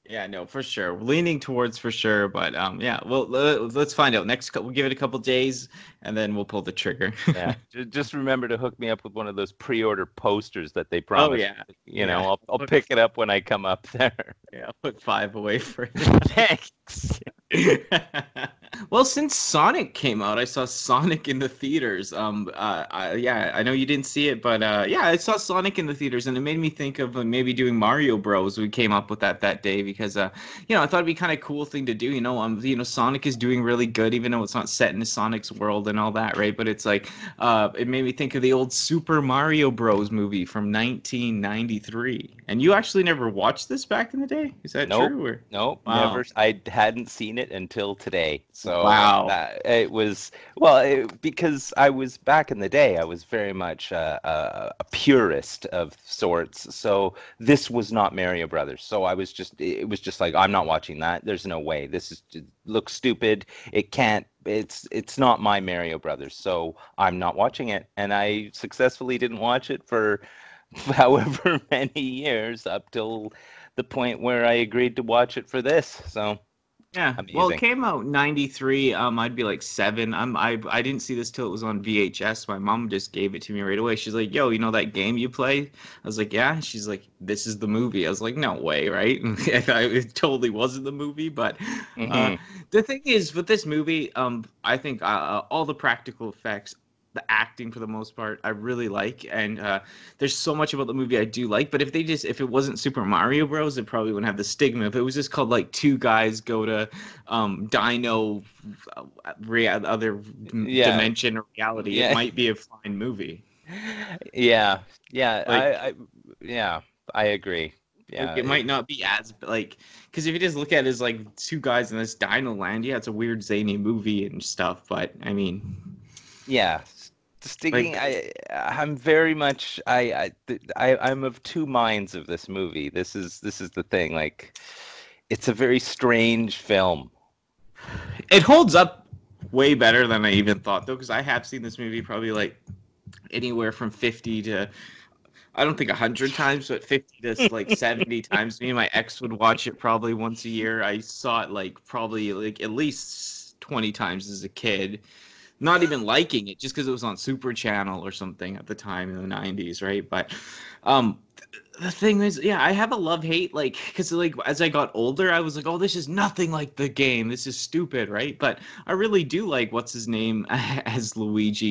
Yeah, no, for sure. Leaning towards for sure, but yeah. Well, let's find out. We'll give it a couple days, and then we'll pull the trigger. Yeah, just remember to hook me up with one of those pre-order posters that they Oh promised. yeah, You yeah. know, I'll Put pick it up when I come up there. yeah, I'll put 5 away for Thanks. you. Well, since Sonic came out, I saw Sonic in the theaters. Yeah, I know you didn't see it, but yeah, I saw Sonic in the theaters, and it made me think of maybe doing Mario Bros. We came up with that day because I thought it'd be kind of cool thing to do. Sonic is doing really good, even though it's not set in Sonic's world and all that, right? But it's like, it made me think of the old Super Mario Bros. Movie from 1993. And you actually never watched this back in the day? Is that Nope. true? Or Nope, wow, never. I hadn't seen it until today. So wow. that it was because I was back in the day. I was very much a purist of sorts. So this was not Mario Brothers. So it was just like I'm not watching that. There's no way. It looks stupid. It can't. It's not my Mario Brothers. So I'm not watching it. And I successfully didn't watch it for however many years up till the point where I agreed to watch it for this. So Yeah, well, it amazing. came out 93. I'd be like 7. I didn't see this till it was on VHS. My mom just gave it to me right away. She's like, "Yo, you know that game you play?" I was like, "Yeah." She's like, "This is the movie." I was like, "No way, right?" It totally wasn't the movie, but uh, Hmm. the thing is with this movie, I think all the practical effects, the acting for the most part, I really like, and there's so much about the movie I do like. But if it wasn't Super Mario Bros, it probably wouldn't have the stigma. If it was just called like two guys go to Dino other Yeah, dimension or reality, it yeah, might be a fine movie. yeah, yeah. Like Yeah, I agree. like Yeah, it might not be as like because if you just look at it as like two guys in this Dino land, yeah, it's a weird zany movie and stuff. But I mean, yeah. Sticking, like I'm very much, I'm of two minds of this movie. This is the thing. Like, it's a very strange film. it holds up way better than I even thought though, because I have seen this movie probably like anywhere from 50 to I don't think 100 times, but 50 to like 70 times. Me and my ex would watch it probably once a year. I saw it like probably like at least 20 times as a kid. Not even liking it just because it was on Super Channel or something at the time in the 90s, right? But um the thing is, yeah, I have a love hate, like, because like as I got older, I was like, oh, this is nothing like the game. This is stupid, right? But I really do like what's his name as Luigi,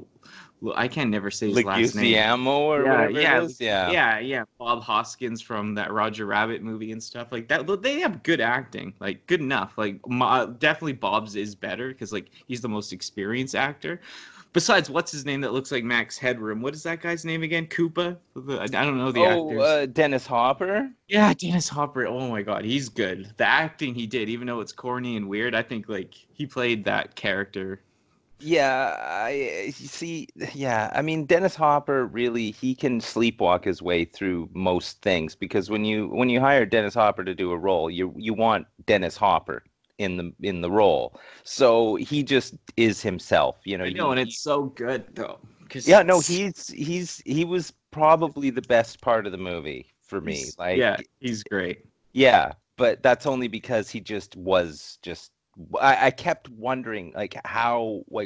I can never say his last name. Leguizamo or Yeah, whatever it yeah, is. Yeah. yeah. Bob Hoskins from that Roger Rabbit movie and stuff like that. They have good acting, like good enough. Like definitely Bob's is better because like he's the most experienced actor. Besides, what's his name that looks like Max Headroom? What is that guy's name again? Koopa? I don't know the Oh, actors. Dennis Hopper. Yeah, Dennis Hopper. Oh my God, he's good. The acting he did, even though it's corny and weird, I think like he played that character. Yeah, you see, yeah, I mean Dennis Hopper really he can sleepwalk his way through most things because when you hire Dennis Hopper to do a role, you want Dennis Hopper in the role. So he just is himself, you know. I know, and it's so good though, Yeah, no, because he was probably the best part of the movie for me. yeah, Like, he's great. yeah, but that's only because he just was just I kept wondering like how like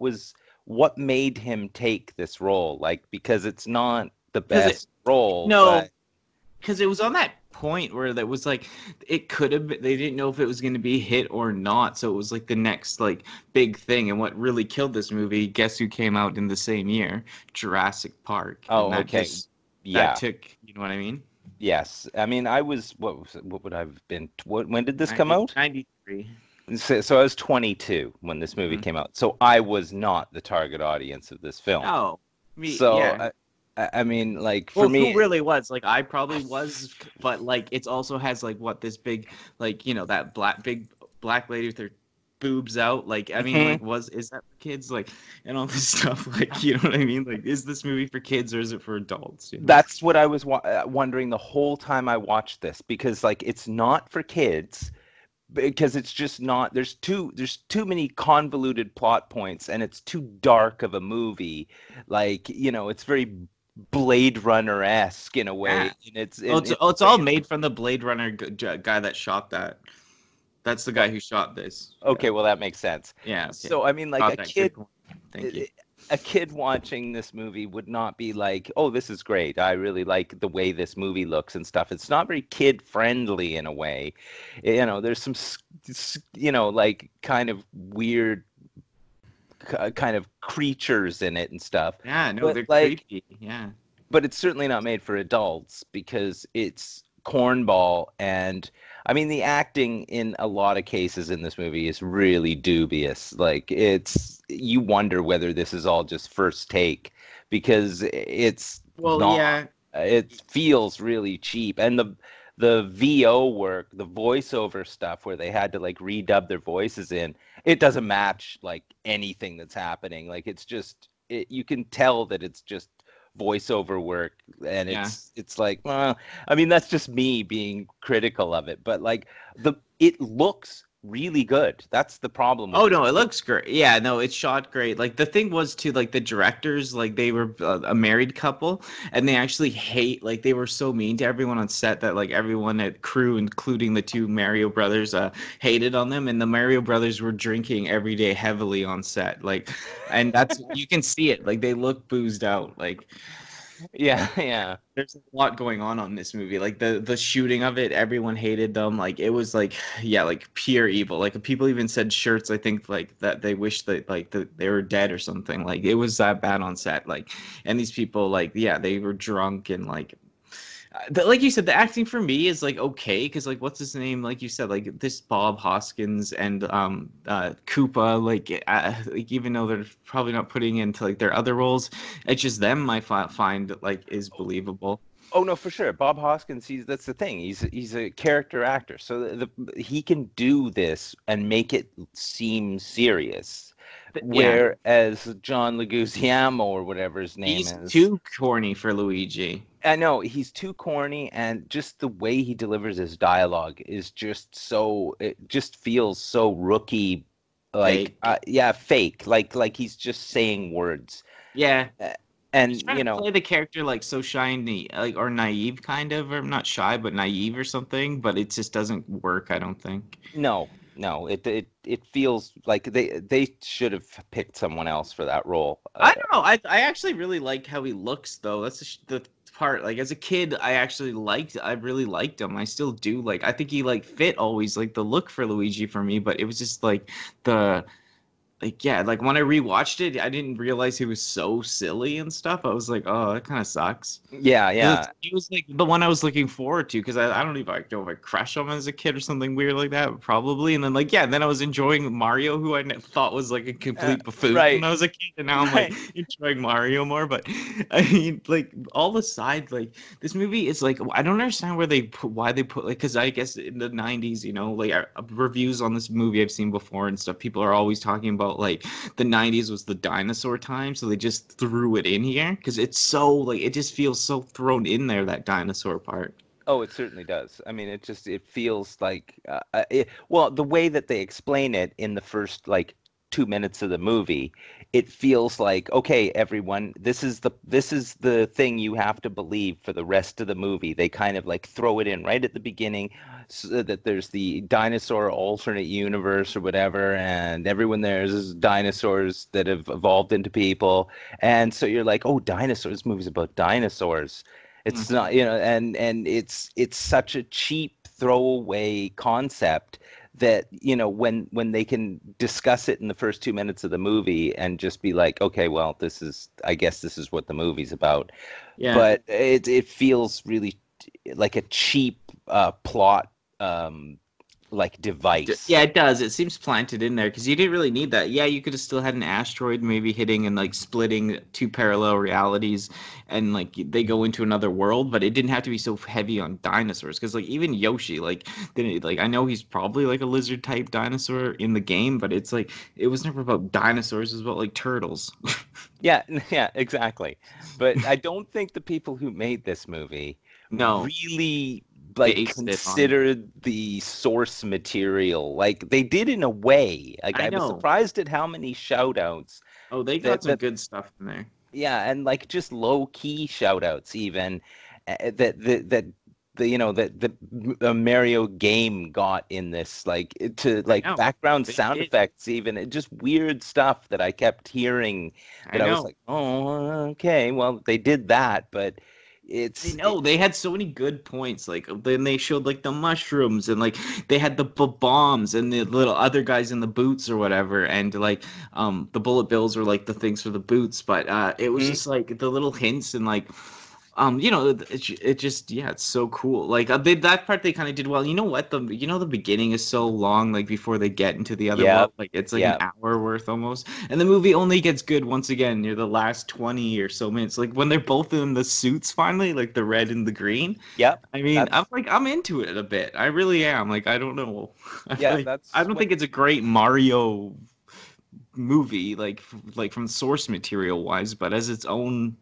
what made him take this role? Like because it's not the Because it best role, no, but because it was on that point where that was like it could have been, they didn't know if it was going to be a hit or not, so it was like the next like big thing. And what really killed this movie, guess who came out in the same year? Jurassic Park. And oh, that okay. just that Yeah. took, you know what I mean? Yes. I mean, I was what would I have been when did this come out? 93. So I was 22 when this movie Mhm. came out. So I was not the target audience of this film. No, me, So yeah. I mean, like for Well, who me, really was? Like, I probably was, but like, it also has like what this big, like, that big black lady with her boobs out. Like, I mean, mhm, like, is that for kids? Like, and all this stuff. Like, you know what I mean? Like, is this movie for kids or is it for adults? You know? that's what I was wondering the whole time I watched this because like it's not for kids because it's just not there's too many convoluted plot points and it's too dark of a movie. Like, you know, it's very Blade Runner-esque in a way, Yeah. and it's Oh, in it's all made from the Blade Runner guy that shot that. That's the guy who shot this. Yeah. okay, well that makes sense. Yeah. Okay. So I mean, like Got that. Good point. Thank you. a kid watching this movie would not be like, "Oh, this is great. I really like the way this movie looks and stuff." It's not very kid friendly in a way. You know, there's some, you know, like kind of weird kind of creatures in it and stuff. Yeah. No, But they're like, creepy. Yeah. but it's certainly not made for adults because it's cornball. And I mean, the acting in a lot of cases in this movie is really dubious. Like, it's, you wonder whether this is all just first take because it's Well, not. yeah. It feels really cheap. And the VO work, the voiceover stuff where they had to like redub their voices in, it doesn't match like anything that's happening. Like, it's just, you can tell that it's just voiceover work, and Yeah. it's like, well, I mean, that's just me being critical of it, but like, it looks really good. That's the problem with Oh this no, it movie. looks great. Yeah, no, it's shot great. Like the thing was too, like the directors, like they were a married couple, and they actually hate, like they were so mean to everyone on set that like everyone at crew, including the two Mario brothers, hated on them. And the Mario brothers were drinking every day heavily on set, like, and that's you can see it. Like they look boozed out. Like Yeah, yeah. there's a lot going on this movie. Like the shooting of it, everyone hated them. Like it was like yeah, like pure evil. Like people even said shirts, I think, like that they wish that like they were dead or something. Like it was that bad on set. Like, and these people, like, yeah, they were drunk and like like you said, the acting for me is like okay, because like what's his name, like you said, like this Bob Hoskins and Koopa, like even though they're probably not putting into like their other roles, it's just them I find like is believable. Oh no, for sure. Bob Hoskins, that's the thing. He's a character actor, so he can do this and make it seem serious. Yeah, Whereas John Leguizamo or whatever his name he's is, too corny for Luigi. I know he's too corny, and just the way he delivers his dialogue is just so, it just feels so rookie, like Fake. yeah, fake. Like he's just saying words. Yeah, Uh, he's and trying to play the character like so shy and like or naive, kind of, or not shy but naive or something. But it just doesn't work, I don't think. no, no, it feels like they should have picked someone else for that role. I don't know. I actually really like how he looks though. That's the part. Like as a kid, I really liked him. I still do. Like I think he like fit always like the look for Luigi for me, but it was just like the like yeah, like when I rewatched it, I didn't realize he was so silly and stuff. I was like, oh, that kind of sucks. Yeah, yeah. He was like the one I was looking forward to because I don't even know if I crushed on him as a kid or something weird like that, probably. And then like yeah, then I was enjoying Mario, who thought was like a complete buffoon when Right, I was a kid, and now I'm like right. enjoying Mario more. But I mean, like all aside, like this movie is like I don't understand why they put like because I guess in the '90s, you know, like reviews on this movie I've seen before and stuff, people are always talking about like the '90s was the dinosaur time, so they just threw it in here because it's so like it just feels so thrown in there, that dinosaur part. Oh, it certainly does. I mean, it feels like well, the way that they explain it in the first like 2 minutes of the movie, it feels like, okay, everyone, this is the thing you have to believe for the rest of the movie. They kind of like throw it in right at the beginning, so that there's the dinosaur alternate universe or whatever, and everyone there is dinosaurs that have evolved into people, and so you're like, oh, dinosaurs. This movie's about dinosaurs. It's Mhm. not, and it's such a cheap throwaway concept that, when they can discuss it in the first 2 minutes of the movie and just be like, okay, well, I guess this is what the movie's about. Yeah. But it feels really like a cheap plot, like device. Yeah, it does. It seems planted in there because you didn't really need that. Yeah, you could have still had an asteroid maybe hitting and like splitting two parallel realities, and like they go into another world, but it didn't have to be so heavy on dinosaurs because like even Yoshi, like didn't like I know he's probably like a lizard type dinosaur in the game, but it's like it was never about dinosaurs. It was about like turtles. Yeah, yeah, exactly. But I don't think the people who made this movie No, really like based it on. considered the source material. Like they did in a way. Like I I was know. surprised at how many shout outs Oh, they got that some that good stuff in there. Yeah, and like just low key shout outs even that the that the Mario game got in this to I like know background they sound did. effects even just weird stuff that I kept hearing I that I was know. like, oh, okay, well they did that, but I it's know they had so many good points. Like then they showed like the mushrooms and like they had the bombs and the little other guys in the boots or whatever. And like the bullet bills were like the things for the boots. But it was Mhm. just like the little hints and like it just yeah, it's so cool. Like that part they kind of did well. You know what? The beginning is so long, like before they get into the other Yeah, world. Like it's like an yeah, hour worth almost. And the movie only gets good once again near the last 20 or so minutes. Like when they're both in the suits finally, like the red and the green. yep. I mean, That's I'm into it a bit. I really am. Like I don't know. yeah, I that's don't when think it's a great Mario movie, like from source material wise, but as its own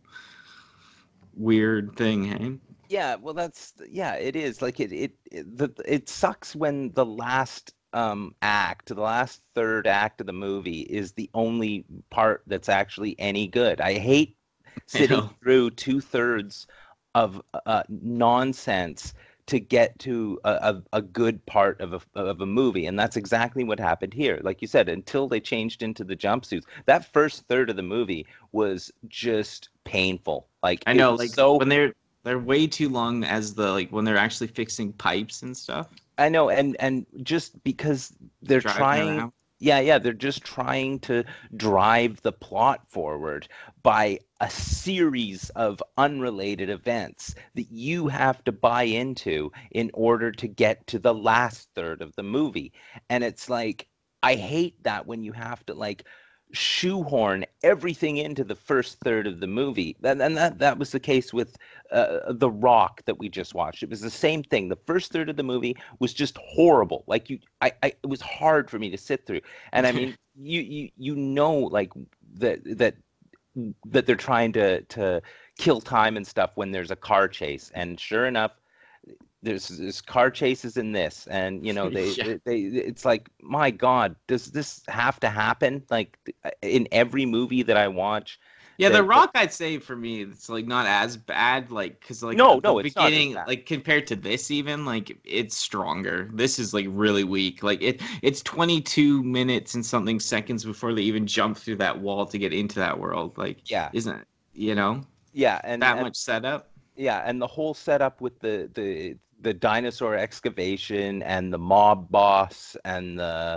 weird thing, hey? Yeah, well, yeah, it is. Like it sucks when the last act, the last third act of the movie is the only part that's actually any good. I hate I sitting know. through two-thirds of nonsense to get to a good part of a movie, and that's exactly what happened here. Like you said, until they changed into the jumpsuits, that first third of the movie was just painful. Like I it know, was like so when they're way too long as the like when they're actually fixing pipes and stuff, I know, and just because they're driving trying, around. yeah, they're just trying to drive the plot forward by a series of unrelated events that you have to buy into in order to get to the last third of the movie. And it's like, I hate that when you have to like shoehorn everything into the first third of the movie. And that was the case with The Rock that we just watched. It was the same thing. The first third of the movie was just horrible. Like it was hard for me to sit through. And I mean, you know, like that that they're trying to kill time and stuff when there's a car chase. And sure enough, there's car chases in this, and Yeah. it's like, my God, does this have to happen like in every movie that I watch? Yeah, The That Rock, I'd say for me, it's like not as bad, like because like no, the no, it's not as beginning, bad. like compared to this, even like it's stronger. This is like really weak. Like it's 22 minutes and something seconds before they even jump through that wall to get into that world. Like, Yeah, isn't it, you know, yeah, and that and much setup? yeah, and the whole setup with the dinosaur excavation and the mob boss and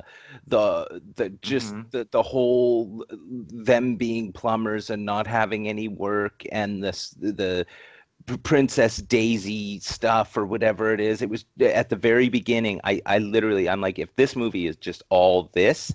the just Hmm. the whole them being plumbers and not having any work, and the Princess Daisy stuff or whatever it is. It was at the very beginning. I literally, I'm like, if this movie is just all this,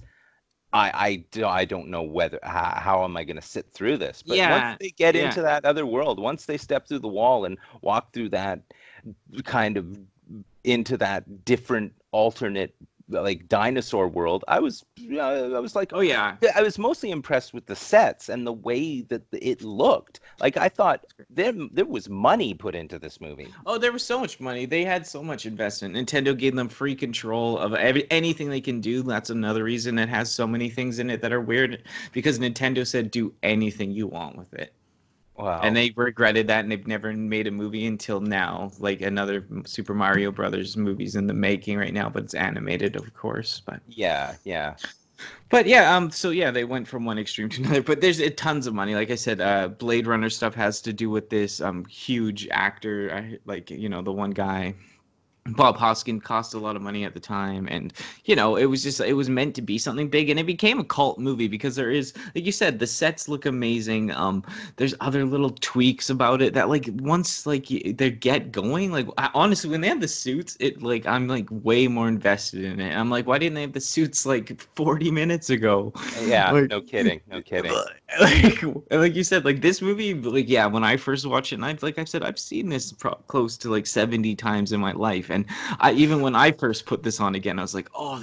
I don't know whether how am I going to sit through this. But once Yeah, they get yeah. into that other world, once they step through the wall and walk through that kind of into that different alternate like dinosaur world, I was like, Oh yeah. I was mostly impressed with the sets and the way that it looked. Like I thought there was money put into this movie. Oh, there was so much money. They had so much investment. Nintendo gave them free control of anything they can do. That's another reason it has so many things in it that are weird because Nintendo said do anything you want with it. And Wow. they regretted that and they've never made a movie until now. Like another Super Mario Brothers movie's in the making right now, but it's animated, of course. Yeah, yeah. But yeah, so yeah, they went from one extreme to another. But there's tons of money. Like I said, Blade Runner stuff has to do with this huge actor, like the one guy. Bob Hoskin cost a lot of money at the time, and it was just it was meant to be something big, and it became a cult movie because there is, like you said, the sets look amazing. There's other little tweaks about it that like once like they get going, like honestly, when they have the suits, it like I'm like way more invested in it. I'm like, why didn't they have the suits like 40 minutes ago? Yeah, Like, no kidding, no kidding. like you said, like this movie, like yeah, when I first watched it, and I've like I've said, I've seen this close to like 70 times in my life, and I even when I first put this on again, I was like, oh, this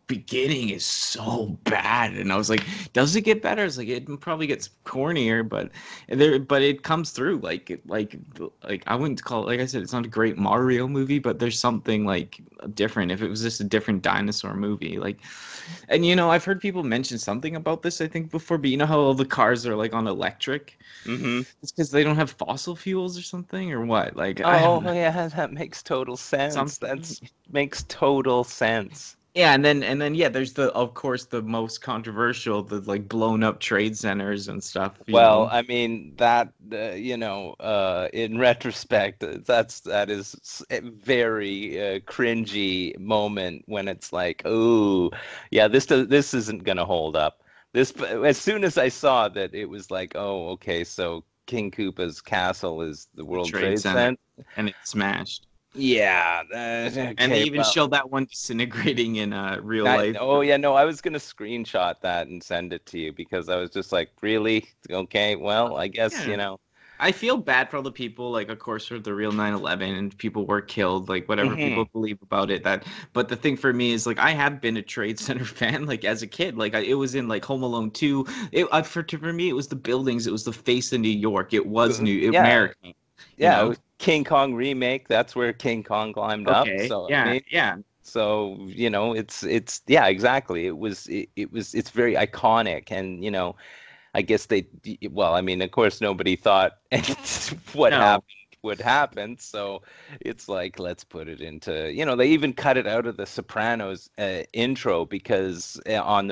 beginning is so bad, and I was like, does it get better? It's like it probably gets cornier, but it comes through like I wouldn't call it, like I said, it's not a great Mario movie, but there's something like different. If it was just a different dinosaur movie, like, and I've heard people mention something about this I think before, but you know how all the cars are like on electric? Mm-hmm. It's because they don't have fossil fuels or something, or what? Like, I don't Oh know. yeah, that makes total sense. Something. That's makes total sense. Yeah, and then yeah, there's the of course the most controversial, the like blown up trade centers and stuff. Well, I mean that in retrospect, that is a very cringy moment when it's like, oh, yeah, this isn't gonna hold up. This as soon as I saw that it was like, oh, okay, so King Koopa's castle is the The World trade Trade center, Center. and it smashed. Yeah, And they okay, even well. showed that one disintegrating in real I, life. oh yeah, no, I was gonna screenshot that and send it to you because I was just like, really? Okay, well, I guess, Yeah. I feel bad for all the people, like, of course, for the real 9/11, and people were killed, like, whatever people hmm believe about it. But the thing for me is, like, I have been a Trade Center fan, like, as a kid. Like, it was in, like, Home Alone 2. For me, it was the buildings, it was the face of New York, it was Yeah, America, you yeah, it know? was King Kong remake. That's where King Kong climbed up. Okay, So I yeah, mean, yeah. so it's yeah, exactly. It's very iconic, and I guess well, I mean, of course, nobody thought what No. happened would happen. So it's like, let's put it into, they even cut it out of the Sopranos intro because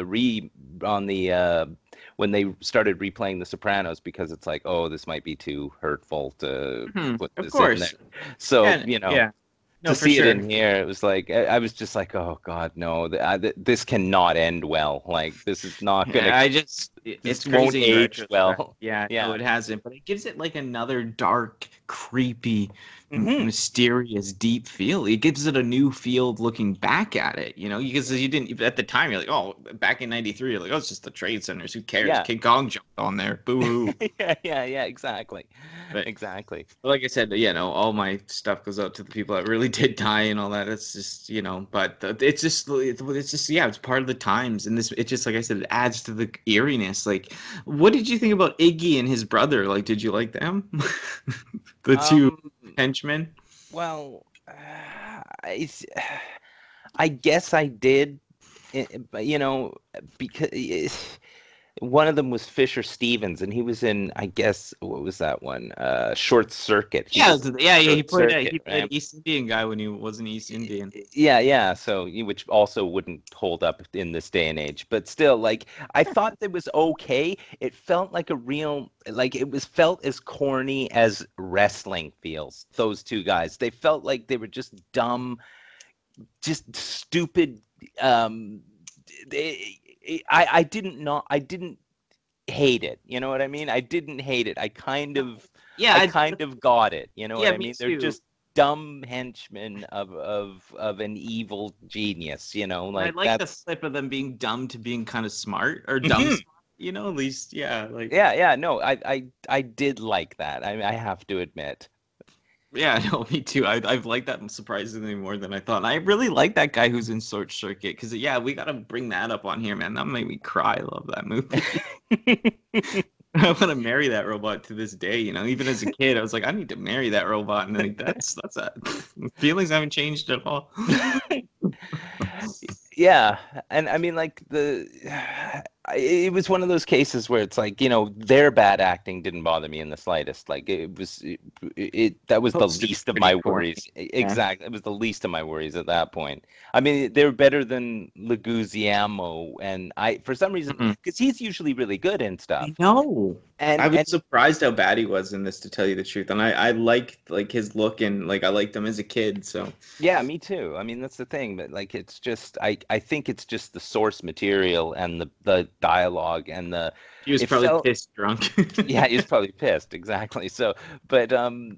on the when they started replaying the Sopranos, because it's like, oh, this might be too hurtful to put Of this in there. course. So, Yeah, yeah. No, to for see it sure. in here, it was like I was just like, oh God, no, this cannot end well. Like this is not gonna, Yeah, this it's won't crazy in age retrospect. well. Yeah, no, Yeah. it hasn't, but it gives it like another dark, creepy, hmm mysterious, deep feel. It gives it a new feel looking back at it, because you didn't at the time. You're like, oh, back in '93, you're like, oh, it's just the trade centers. Who cares? Yeah. King Kong jumped on there. Boo hoo. Yeah, exactly. But Exactly. like I said, all my stuff goes out to the people that really did die and all that. It's just, but it's just, yeah, it's part of the times. And it just, like I said, it adds to the eeriness. Like, what did you think about Iggy and his brother? Like, did you like them? The two Um, henchmen? well, I, I guess I did, but because one of them was Fisher Stevens, and he was in, I guess, what was that one? Short Circuit. He Yeah, was yeah, yeah. He Short played Circuit, he played right? an East Indian guy when he wasn't East Indian. Yeah, yeah. So, which also wouldn't hold up in this day and age, but still, like, I thought it was okay. It felt like a real, like, felt as corny as wrestling feels. Those two guys, they felt like they were just dumb, just stupid. Um, I didn't hate it. You know what I mean? I didn't hate it. Yeah, I kind of got it. You know what yeah, I me mean? They're too. just dumb henchmen of an evil genius. I Like like the that's. flip of them being dumb to being kind of smart or dumb Mhm. smart, at least, yeah, like, Yeah, yeah. No, I did like that. I have to admit. yeah, no, me too. I've liked that surprisingly more than I thought. And I really like that guy who's in Short Circuit because, yeah, we got to bring that up on here, man. That made me cry. I love that movie. I want to marry that robot to this day. Even as a kid, I was like, I need to marry that robot, and like that's that. Feelings haven't changed at all. Yeah, and I mean, like it was one of those cases where it's like, their bad acting didn't bother me in the slightest. Like that was the Most of it's least of pretty my corny. worries. Yeah. Exactly, it was the least of my worries at that point. I mean, they were better than Leguizamo, and for some reason, Mhm. because he's usually really good and I stuff, know. I was and surprised how bad he was in this, to tell you the truth. And I liked like his look, and like I liked him as a kid. So yeah, me too. I mean, that's the thing, but like it's just I think it's just the source material and the dialogue and he was it probably felt. pissed drunk. Yeah, he's probably pissed, exactly. So, but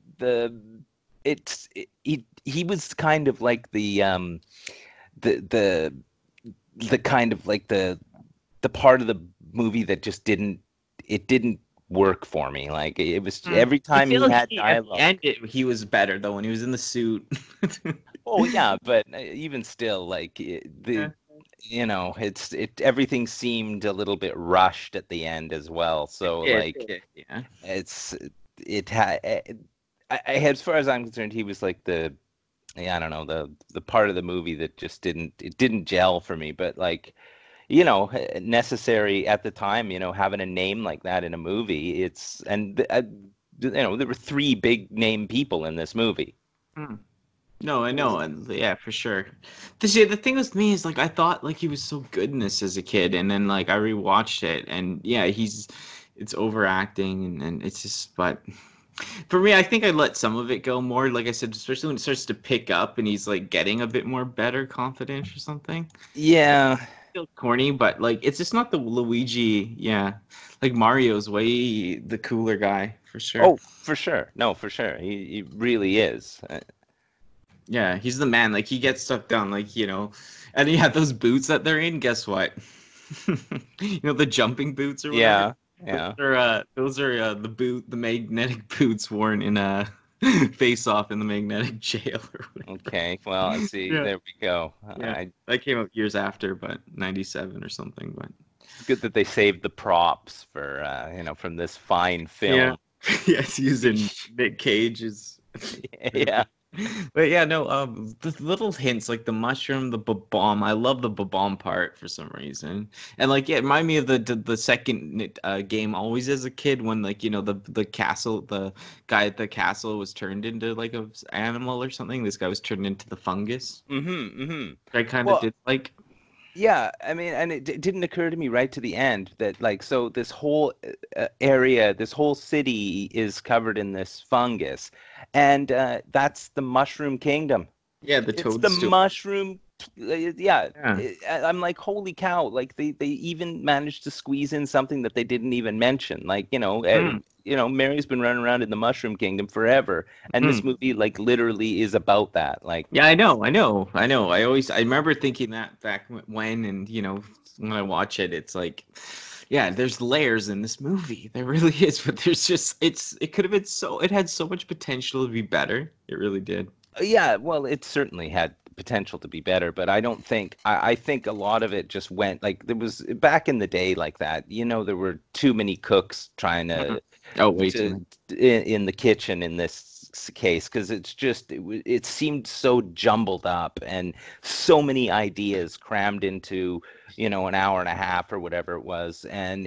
he was kind of like the the the kind of like the part of the movie that just didn't work for me. Like it was every I time he feel had at the dialogue. end he was better though when he was in the suit. Oh yeah, but even still, like Yeah. you know, everything seemed a little bit rushed at the end as well. So It like did, yeah. it's it had as far as I'm concerned, he was like the yeah, I don't know, the part of the movie that just didn't gel for me. But like, you know, necessary at the time, you know, having a name like that in a movie, you know, there were three big name people in this movie. Hmm. No, I know, and yeah, for sure. The thing with me is like I thought like he was so good in this as a kid, and then like I rewatched it, and yeah, it's overacting, and it's just. But for me, I think I let some of it go more. Like I said, especially when it starts to pick up, and he's like getting a bit more better confidence or something. Yeah. Still corny, but like it's just not the Luigi. Yeah, like Mario's way the cooler guy for sure. Oh, for sure. No, for sure. He really is. Yeah, he's the man. Like he gets stuff done. Like and yeah, those boots that they're in. Guess what? The jumping boots or whatever. Yeah. Yeah. Those are the magnetic boots worn in a Face Off in the magnetic jail or whatever. Okay. Well, I see. Yeah, There we go. yeah. That came out years after, but '97 or something. But It's good that they saved the props for you know, from this fine yeah, film. yes, using Nick Cage's. Yeah. But yeah, no, the little hints like the mushroom, the bomb. I love the bomb part for some reason, and like yeah, it reminded me of the second game always as a kid when like the castle, the guy at the castle was turned into like a animal or something. This guy was turned into the fungus. Mm-hmm. Mm-hmm. I kind of Well, did like. yeah, I mean, and it didn't occur to me right to the end that like so this whole area, this whole city is covered in this fungus, and that's the Mushroom Kingdom. Yeah, the It's the toadstool. mushroom. Yeah, Yeah. I'm like, holy cow! Like they even managed to squeeze in something that they didn't even mention. Like Hmm. you know, Mary's been running around in the Mushroom Kingdom forever, and Hmm. this movie like literally is about that. Like, Yeah, I know, I know, I know. I remember thinking that back when, and when I watch it, it's like, yeah, there's layers in this movie. There really is, but there's just it could have been it had so much potential to be better. It really did. yeah, well, it certainly had potential to be better, but I don't think I think a lot of it just went like there was back in the day like that. You know, there were too many cooks trying Mhm. Oh, way too to many. in the kitchen in this case because it's just it seemed so jumbled up and so many ideas crammed into you know an hour and a half or whatever it was, and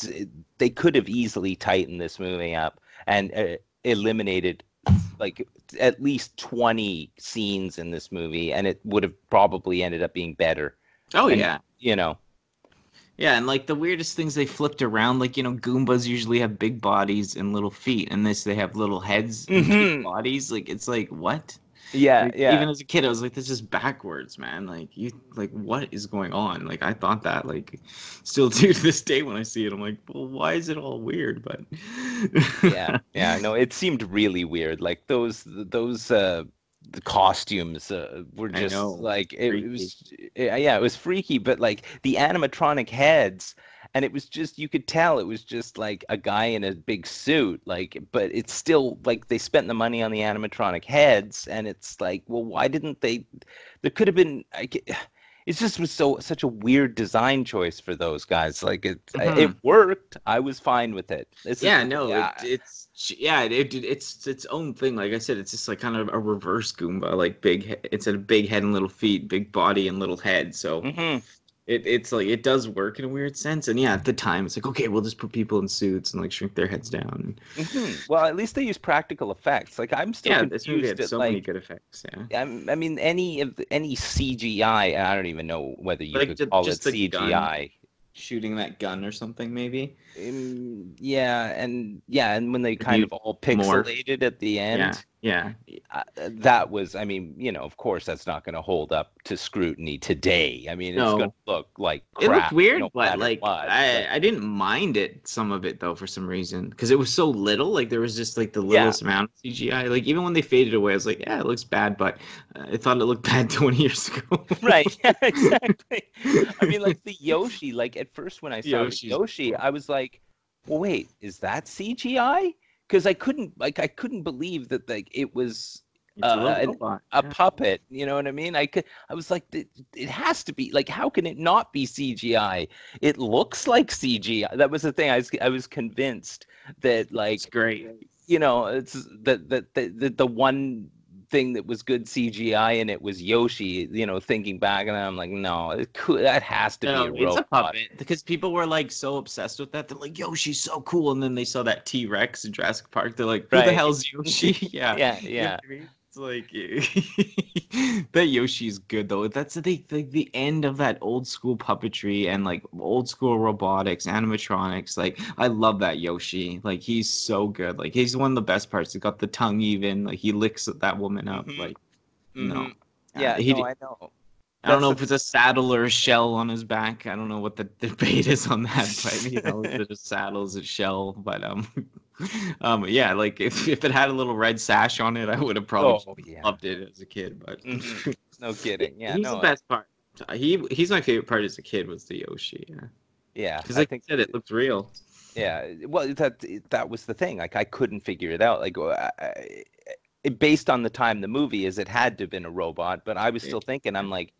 they could have easily tightened this movie up and eliminated like at least 20 scenes in this movie and it would have probably ended up being better. Oh And yeah, you know, yeah, and like the weirdest things they flipped around, like Goombas usually have big bodies and little feet, and this they have little heads and big hmm, bodies. Like it's like what? yeah, Like, yeah. even as a kid, I was like, "This is backwards, man! Like, what is going on?" Like, I thought that, like, still to this day when I see it, I'm like, "Well, why is it all weird?" But Yeah, yeah, I know. It seemed really weird. Like those the costumes were I just know, like it freaky. was yeah, it was freaky, but like the animatronic heads and it was just you could tell it was just like a guy in a big suit like but it's still like they spent the money on the animatronic heads and it's like, well, why didn't they there could have been it just was such a weird design choice for those guys. Like it Mhm. worked. I was fine with it. This is Yeah, no, yeah. it's its own thing. Like I said, it's just like kind of a reverse Goomba, like instead of big head and little feet, big body and little head. So Hmm. it's like it does work in a weird sense. And yeah, at the time, it's like okay, we'll just put people in suits and like shrink their heads down. Hmm. Well, at least they use practical effects. Like I'm still Yeah, this movie confused had at so many like good effects. Yeah, I mean any CGI. I don't even know whether you like could call it just the gun CGI. shooting that gun or something, maybe. Yeah, and when they If kind you of all morph, pixelated at the yeah, end, yeah. that was, I mean, you know, of course, that's not going to hold up to scrutiny today. I mean, it's going No, to look like it looked crap weird, no but matter like what. I didn't mind it some of it though for some reason because it was so little. Like there was just like the Yeah, littlest amount of CGI. Like even when they faded away, I was like, yeah, it looks bad, but I thought it looked bad 20 years ago. right. Yeah, exactly. I mean, like the Yoshi, like at first when I saw the Yoshi's Yoshi, cool. I was like, well, wait, is that CGI? Because I couldn't believe that like it was It's a little an, robot. a Yeah. puppet. You know what I mean? I was like, it has to be like, how can it not be CGI? It looks like CGI. That was the thing. I was convinced that It's like, great. it's the one thing that was good CGI and it was Yoshi. Thinking back, and I'm like, no, that has to be a No, it's a robot. puppet because people were like so obsessed with that. They're like, Yoshi's so cool. And then they saw that T-Rex in Jurassic Park. They're like, who the Right. hell's Yoshi? Yeah. Yeah, You know yeah. what I mean? It's like that Yoshi's good though. That's the end of that old school puppetry and like old school robotics, animatronics. Like I love that Yoshi. Like he's so good. Like he's one of the best parts. He got the tongue even. Like he licks that woman up. Hmm. Like Hmm. no. Yeah, no, I know. I don't That's know the if it's a saddle or a shell on his back. I don't know what the debate is on that, but is it a saddle, is it shell? But yeah, like if it had a little red sash on it, I would have probably Oh yeah. loved it as a kid. But Hmm. No kidding. Yeah, he's the no. best part. He's my favorite part as a kid was the Yoshi. Yeah, Yeah, because I like think. I said, it looks real. Yeah, well, that was the thing. Like, I couldn't figure it out. Like, based on the time the movie is, it had to have been a robot. But I was Yeah. still thinking, I'm like,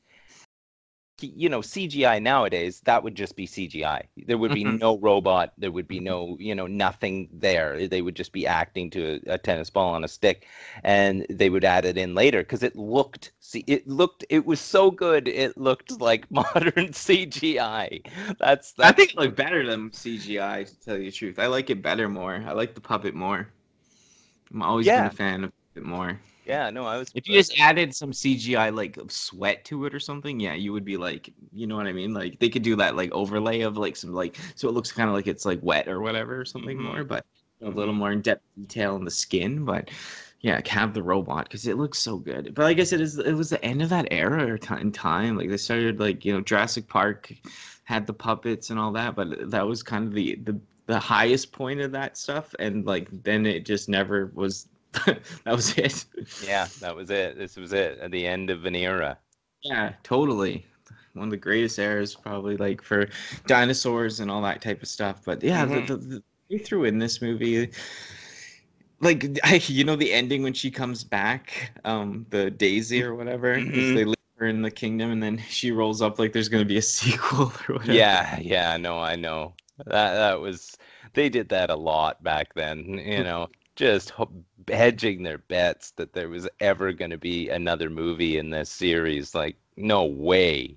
CGI nowadays, that would just be CGI. There would be Mhm. no robot. There would be no, nothing there. They would just be acting to a tennis ball on a stick, and they would add it in later because it was so good. It looked like modern CGI. That's I think that's it looked better than CGI, to tell you the truth. I like it better more. I like the puppet more. I'm always been a yeah, fan of it more. yeah. No, I was. If you just added some CGI like of sweat to it or something, yeah, you would be like, you know what I mean? Like they could do that like overlay of like some like so it looks kind of like it's like wet or whatever or something Hmm. more, but a little Hmm. more in depth detail in the skin. But yeah, have the robot because it looks so good. But like I said, it was the end of that era or in time. Like they started like Jurassic Park had the puppets and all that, but that was kind of the highest point of that stuff, and like then it just never was. That was it. Yeah, that was it. This was it at the end of an era. Yeah, totally. One of the greatest eras, probably like for dinosaurs and all that type of stuff. But yeah, Hmm. they threw in this movie, like the ending when she comes back, the Daisy or whatever, is Hmm. they leave her in the kingdom and then she rolls up like there's gonna be a sequel or whatever. Yeah, yeah, no, I know. That was they did that a lot back then, just hedging their bets that there was ever going to be another movie in this series. Like, no way.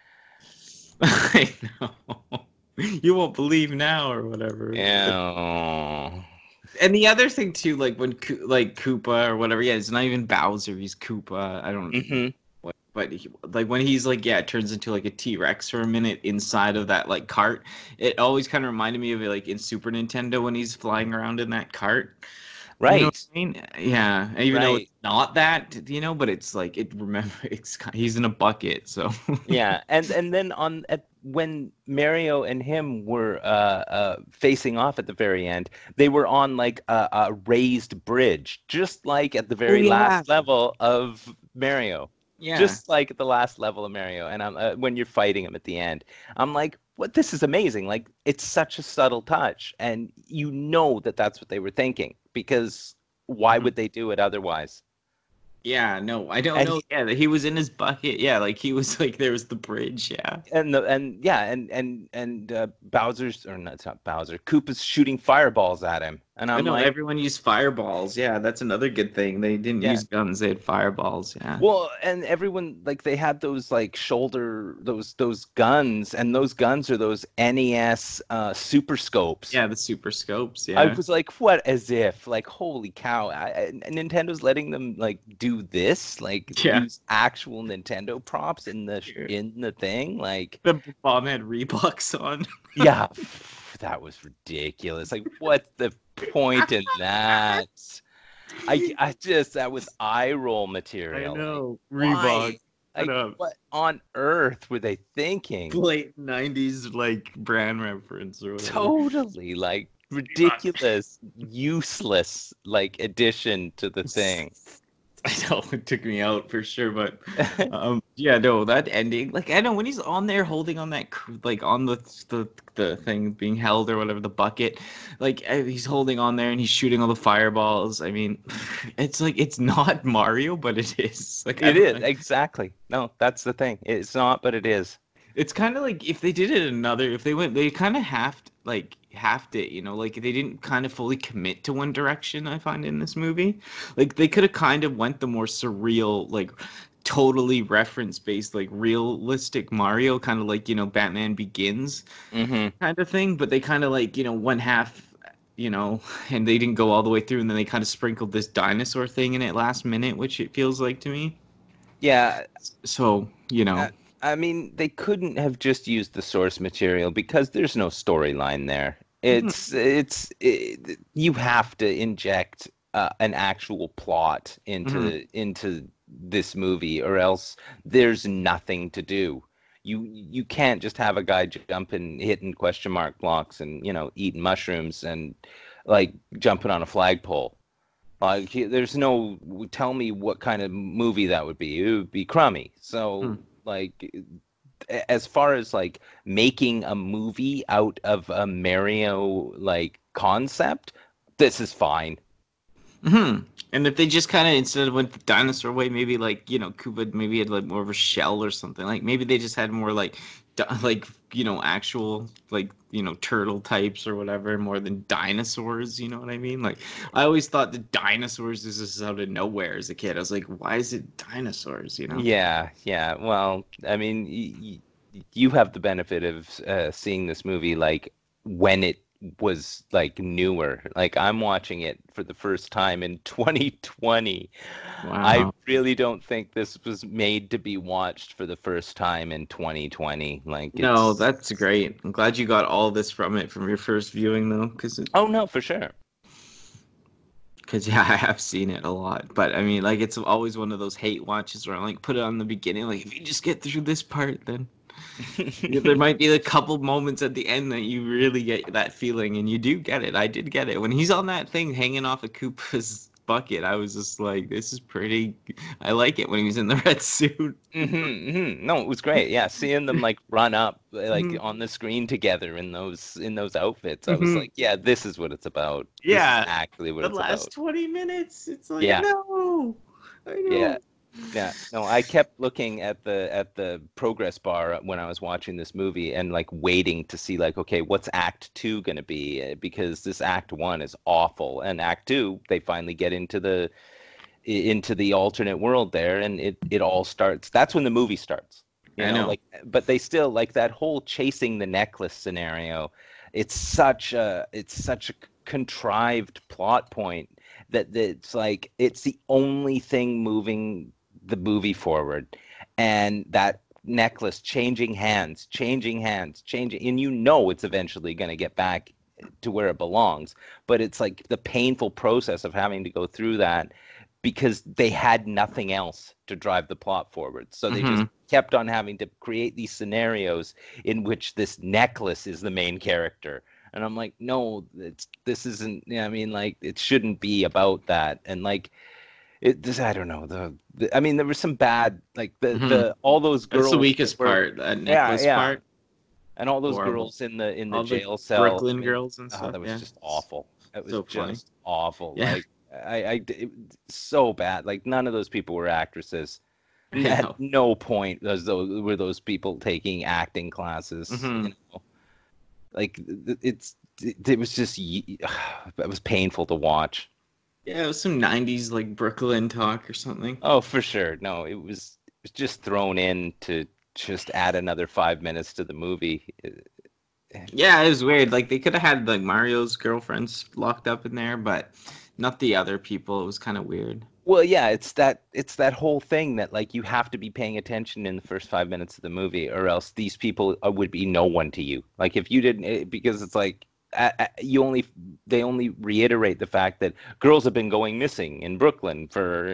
I know. You won't believe now or whatever. Yeah. And the other thing too, like when like Koopa or whatever, yeah, it's not even Bowser, he's Koopa. I don't Hmm. what, but like when he's like, yeah, it turns into like a T-Rex for a minute inside of that like cart. It always kind of reminded me of it like in Super Nintendo when he's flying around in that cart. You know what Right. I mean? Yeah, even though Right. it's not that, but it's like he's in a bucket, so Yeah, and then when Mario and him were facing off at the very end, they were on like a raised bridge, just like at the Oh very yeah. last level of Mario, Yeah. just like at the last level of Mario. And when you're fighting him at the end, I'm like, what? This is amazing! Like it's such a subtle touch, and you know that that's what they were thinking because why Mhm. would they do it otherwise? Yeah, no, I don't And know. Yeah, he was in his bucket. Yeah, like he was like there was the bridge. Yeah. and yeah and Bowser's or no, it's not Bowser. Koopa's shooting fireballs at him, and I I'm know like, everyone used fireballs. Yeah, that's another good thing. They didn't yeah. use guns, they had fireballs. Yeah. Well, and everyone like they had those like shoulder those guns, and those guns are those NES super scopes. Yeah, the super scopes. I Yeah. was like, what? As if, like, holy cow! Nintendo's letting them like do this, like Yeah. use actual Nintendo props in the thing, like. The bomb had Reeboks on. Yeah, that was ridiculous. Like, what's the point in that? I just that was eye roll I material. Like, know. why? Reebok. Shut Like, up. what on earth were they thinking? Late 90s like brand reference or whatever. Totally, like Reebok. ridiculous, useless, like addition to the thing. I know it took me out for sure, but yeah, no, that ending, like I know when he's on there holding on that like on the thing being held or whatever, the bucket, like he's holding on there and he's shooting all the fireballs. I mean, it's like it's not Mario, but it is. Like I It don't is know. exactly. No, that's the thing. It's not, but it is. It's kind of like if they did it another, if they went, they kind of halved it, you know, like they didn't kind of fully commit to one direction, I find in this movie. Like they could have kind of went the more surreal, like totally reference based, like realistic Mario, kind of like, you know, Batman Begins Hmm. kind of thing, but they kind of like, you know, one half, you know, and they didn't go all the way through, and then they kind of sprinkled this dinosaur thing in it last minute, which it feels like to me. Yeah, So, you know. I, I mean, they couldn't have just used the source material because there's no storyline there. Mhm. You have to inject an actual plot Mhm. into this movie, or else there's nothing to do. You can't just have a guy jumping, hitting question mark blocks, and eating mushrooms and like jumping on a flagpole. There's no tell me what kind of movie that would be. It would be crummy. So Mhm. like as far as like making a movie out of a Mario like concept, this is fine. Hmm. And if they just kind of instead of went the dinosaur way, maybe like you know Koopa maybe had like more of a shell or something. Like maybe they just had more like like you know actual like you know turtle types or whatever more than dinosaurs. You know what I mean? Like I always thought the dinosaurs is just out of nowhere as a kid. I was like, why is it dinosaurs? You know? Yeah, yeah. Well, I mean, you have the benefit of seeing this movie like when it was like newer. Like I'm watching it for the first time in 2020. I Wow. really don't think this was made to be watched for the first time in 2020. Like No, it's that's great. I'm glad you got all this from it from your first viewing though, Oh no, for sure. because yeah, I have seen it a lot, but I mean, like, it's always one of those hate watches where I like put it on the beginning, like, if you just get through this part, then there might be a couple moments at the end that you really get that feeling, and you do get it. I did get it when he's on that thing hanging off a Koopa's bucket. I was just like, this is pretty. I like it when he was in the red suit. No, it was great. Yeah, seeing them like run up like Mhm. on the screen together in those outfits, I was Mhm. like, yeah, this is what it's about. This is Yeah, actually what the it's last about. 20 minutes, it's like Yeah, no, I yeah, know. yeah. No, I kept looking at the progress bar when I was watching this movie and like waiting to see like, okay, what's Act Two gonna be? Because this Act One is awful, and Act Two they finally get into the alternate world there, and it all starts. That's when the movie starts, I know. like, but they still like that whole chasing the necklace scenario. It's such a contrived plot point that it's like it's the only thing moving the movie forward, and that necklace changing hands, and it's eventually going to get back to where it belongs, but it's like the painful process of having to go through that because they had nothing else to drive the plot forward. So they just Hmm. kept on having to create these scenarios in which this necklace is the main character. And I'm like, no, this isn't. I mean, like, it shouldn't be about that. And like, I don't know. I mean, there was some bad, like Hmm. the all those That's the girls that weakest were, part, that yeah, necklace yeah, part. and all those Horrible. girls in the All the jail cell. I Brooklyn mean, girls and oh, stuff. that was Yeah. just awful. It was So funny. just awful. Yeah, Like so bad. Like none of those people were actresses. I At know. no point were those people taking acting classes. Hmm. Like it was just it was painful to watch. Yeah, it was some 90s like Brooklyn talk or something. Oh, for sure. No, it was just thrown in to just add another 5 minutes to the movie. Yeah, it was weird. Like they could have had like Mario's girlfriends locked up in there, but not the other people. It was kind of weird. Well, yeah, it's that whole thing that like you have to be paying attention in the first 5 minutes of the movie, or else these people would be no one to you. Like if you didn't, because it's like they only reiterate the fact that girls have been going missing in Brooklyn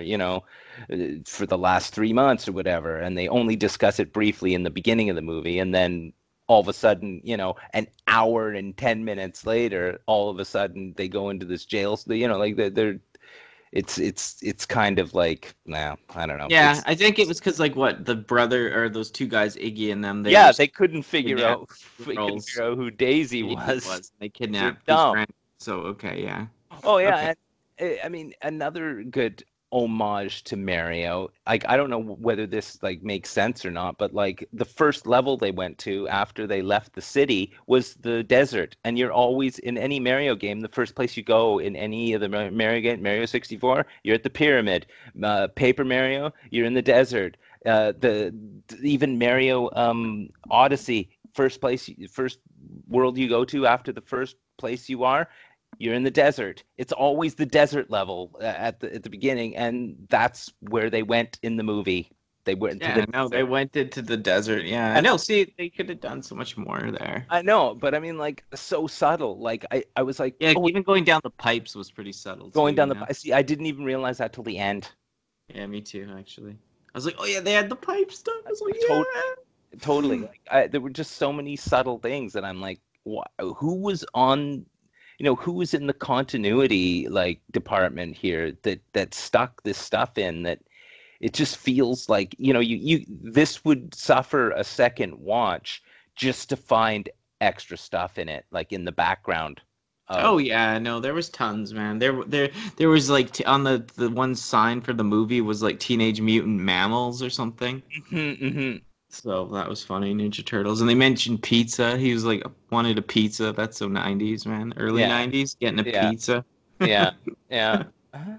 for the last 3 months or whatever, and they only discuss it briefly in the beginning of the movie, and then all of a sudden, an hour and 10 minutes later, all of a sudden they go into this jail. Like they're it's kind of like, nah, I don't know. Yeah, I think it was because like what the brother or those two guys, Iggy and them, they were Yeah, they couldn't figure kidnapped out girls. who Daisy Daisy was. was. They They're kidnapped his dumb. friend. So okay, yeah, Oh okay. yeah, and I mean another good homage to Mario. Like I don't know whether this like makes sense or not, but like the first level they went to after they left the city was the desert, and you're always in any Mario game, the first place you go in any of the Mario game, Mario 64, you're at the pyramid. Paper Mario, you're in the desert. The even Mario Odyssey, first world you go to after the first place you are, you're in the desert. It's always the desert level at the beginning, and that's where they went in the movie. They went to the Yeah, no, they desert. went into the desert. Yeah, I And know. See, they could have done so much more there. I know, but I mean, like, so subtle. Like, I was like, Yeah, oh, even going down the pipes was pretty subtle too, going down you the. know? See, I didn't even realize that till the end. Yeah, me too, actually. I was like, oh yeah, they had the pipe stuff. I was like, To- yeah. Totally. Like, there were just so many subtle things that I'm like, who was on, who was in the continuity like department here that stuck this stuff in that it just feels like, you this would suffer a second watch just to find extra stuff in it, like in the background Oh of. yeah, no, there was tons, man. There was like on the one sign for the movie was like Teenage Mutant Mammals or something. Mhm, mhm. So that was funny, Ninja Turtles. And they mentioned pizza. He was like wanted a pizza. That's so 90s, man. Early Yeah, 90s, getting a yeah, pizza. yeah, yeah. Uh-huh.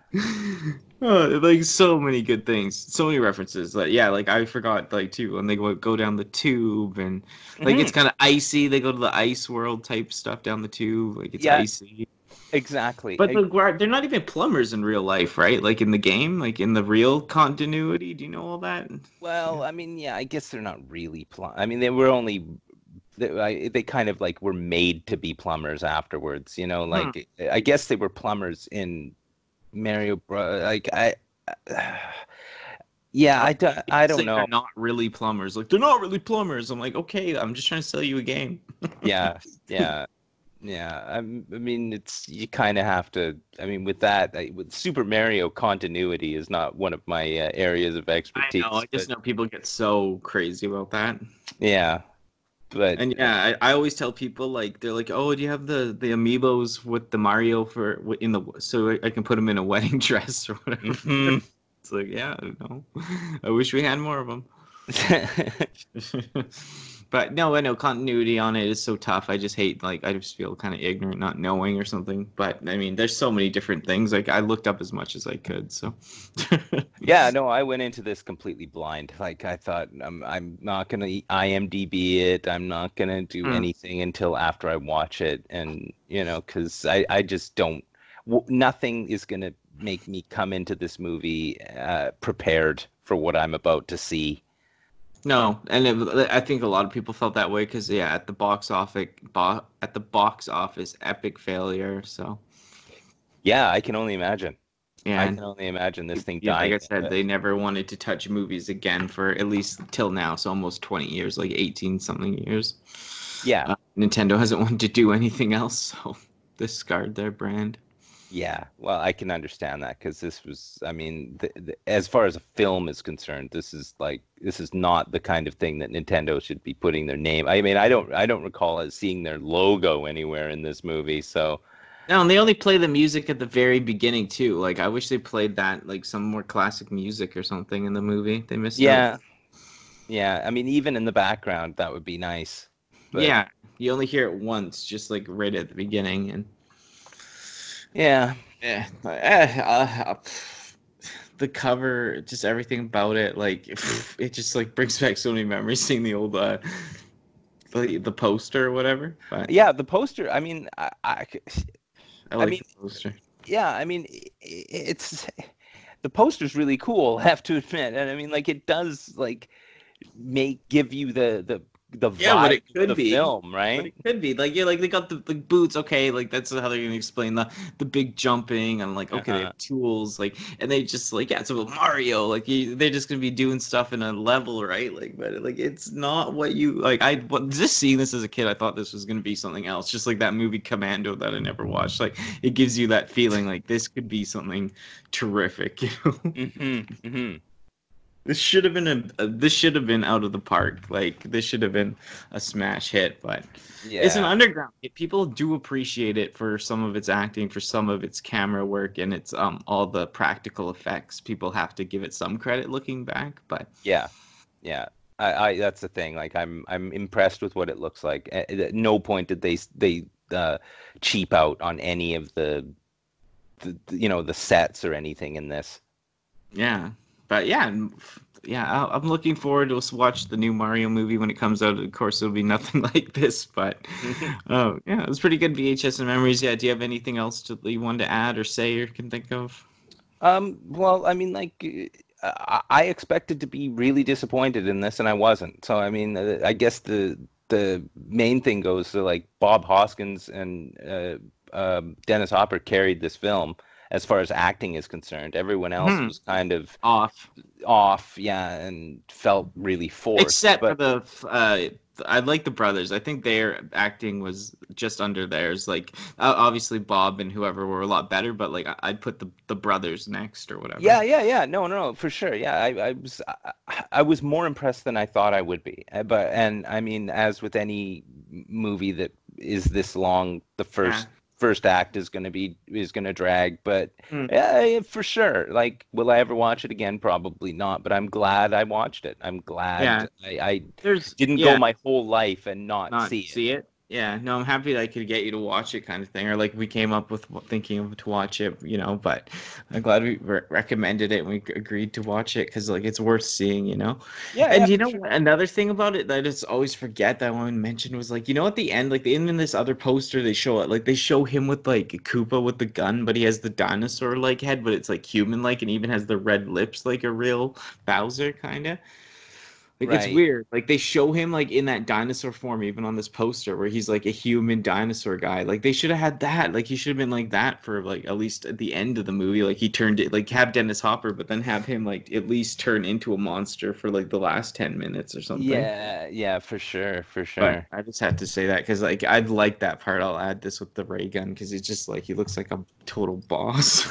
Oh, like so many good things, so many references. Like yeah, like I forgot like too when they go down the tube and like Mhm. it's kind of icy. They go to the ice world type stuff down the tube. Like it's Yeah, icy. exactly. But they're not even plumbers in real life, right? Like in the game, like in the real continuity. Do you know all that? Yeah. Well, I mean, yeah, I guess they're not really I mean, they were only they kind of like were made to be plumbers afterwards, Hmm. like I guess they were plumbers in Mario Bros. Like yeah, Oh, I people don't say they're know. not really plumbers. Like they're not really plumbers. I'm like, okay, I'm just trying to sell you a game. Yeah, yeah, yeah. I mean, it's you kind of have to. I mean, with that, with Super Mario, continuity is not one of my areas of I know. I expertise, just but know people get so crazy about that. yeah, but And yeah, I always tell people like they're like, "Oh, do you have the amiibos with the Mario for in the so I can put them in a wedding dress or whatever?" mhm. It's like, yeah, I don't know. I wish we had more of them. But no, I know continuity on it is so tough. I just hate like I just feel kind of ignorant not knowing or something. But I mean, there's so many different things. Like I looked up as much as I could. So Yeah, no, I went into this completely blind. Like I thought, I'm not gonna IMDb it. I'm not gonna do Hmm. anything until after I watch it, and because I just don't. Nothing is gonna make me come into this movie prepared for what I'm about to see. No, and I think a lot of people felt that way because yeah, at the box office, epic failure. So Yeah, I can only imagine. yeah, I and can only imagine this thing like dying. I said, they never wanted to touch movies again for at least till now. So almost 20 years, like 18 something years. Yeah, Nintendo hasn't wanted to do anything else, so discard their brand. yeah. Well, I can understand that because this was, I mean, as far as a film is concerned, this is not the kind of thing that Nintendo should be putting their name. I mean, I don't recall seeing their logo anywhere in this movie. So, No, and they only play the music at the very beginning too. Like I wish they played that, like some more classic music or something in the movie. They missed out. yeah, yeah. I mean, even in the background, that would be nice. But Yeah, you only hear it once, just like right at the beginning, and yeah, yeah, the cover, just everything about it, like it just like brings back so many memories seeing the old the poster or whatever. But yeah. The poster. I mean, I I like mean, the poster. yeah. I mean, it's the poster's really cool. I have to admit, and I mean, like, it does like give you the Yeah, what vibe it of could the be. film, What right? it could be. Like, yeah, like they got the boots, okay, like that's how they're gonna explain the big jumping and like okay, they Uh-huh. have tools, like and they just like yeah, it's about Mario, like they're just gonna be doing stuff in a level, right? Like, but like it's not what you like just seeing this as a kid, I thought this was gonna be something else, just like that movie Commando that I never watched. Like it gives you that feeling like this could be something terrific, you know? Mm-hmm. Mm-hmm. This should have been this should have been out of the park. Like this should have been a smash hit, but it's an Yeah. underground hit. People do appreciate it for some of its acting, for some of its camera work, and its all the practical effects. People have to give it some credit looking back, but Yeah. Yeah. I that's the thing. Like I'm impressed with what it looks like. At no point did they cheap out on any of the sets or anything in this. yeah, but yeah, yeah. I'm looking forward to watch the new Mario movie when it comes out. Of course, it'll be nothing like this, but oh yeah, it was pretty good VHS and memories. Yeah, do you have anything else that you wanted to add or say or can think of? Well, I mean, like, I expected to be really disappointed in this, and I wasn't. So, I mean, I guess the main thing goes to like Bob Hoskins and Dennis Hopper carried this film as far as acting is concerned. Everyone else Hmm. was kind of Off. off, yeah, and felt really forced. Except for But I like the brothers. I think their acting was just under theirs. Like obviously Bob and whoever were a lot better, but like I'd put the brothers next or whatever. yeah, yeah, yeah. No, no, no, for sure. Yeah, I was more impressed than I thought I would be. And I mean, as with any movie that is this long, the Yeah. first act is gonna drag. But Hmm. yeah, for sure. Like, will I ever watch it again? Probably not. But I'm glad I watched it. I'm Yeah. glad I There's didn't go yeah. my whole life and not Not see it. see it. Yeah, no, I'm happy that I could get you to watch it, kind of thing, or like we came up with thinking of to watch it, you know. But I'm glad we recommended it and we agreed to watch it because like it's worth seeing, you know. Yeah, yeah, And you for know sure. another thing about it that I just always forget that I want to mention was like you know at the end, like in this other poster they show it, like they show him with like Koopa with the gun, but he has the dinosaur like head, but it's like human like, and even has the red lips like a real Bowser kind of. Like it's Right. weird. Like they show him like in that dinosaur form, even on this poster, where he's like a human dinosaur guy. Like they should have had that. Like he should have been like that for like at least at the end of the movie. Like he turned it like have Dennis Hopper, but then have him like at least turn into a monster for like the last 10 minutes or something. Yeah, yeah, for sure, for But sure. I just had to say that because like I'd like that part. I'll add this with the ray gun because it's just like he looks like a total boss,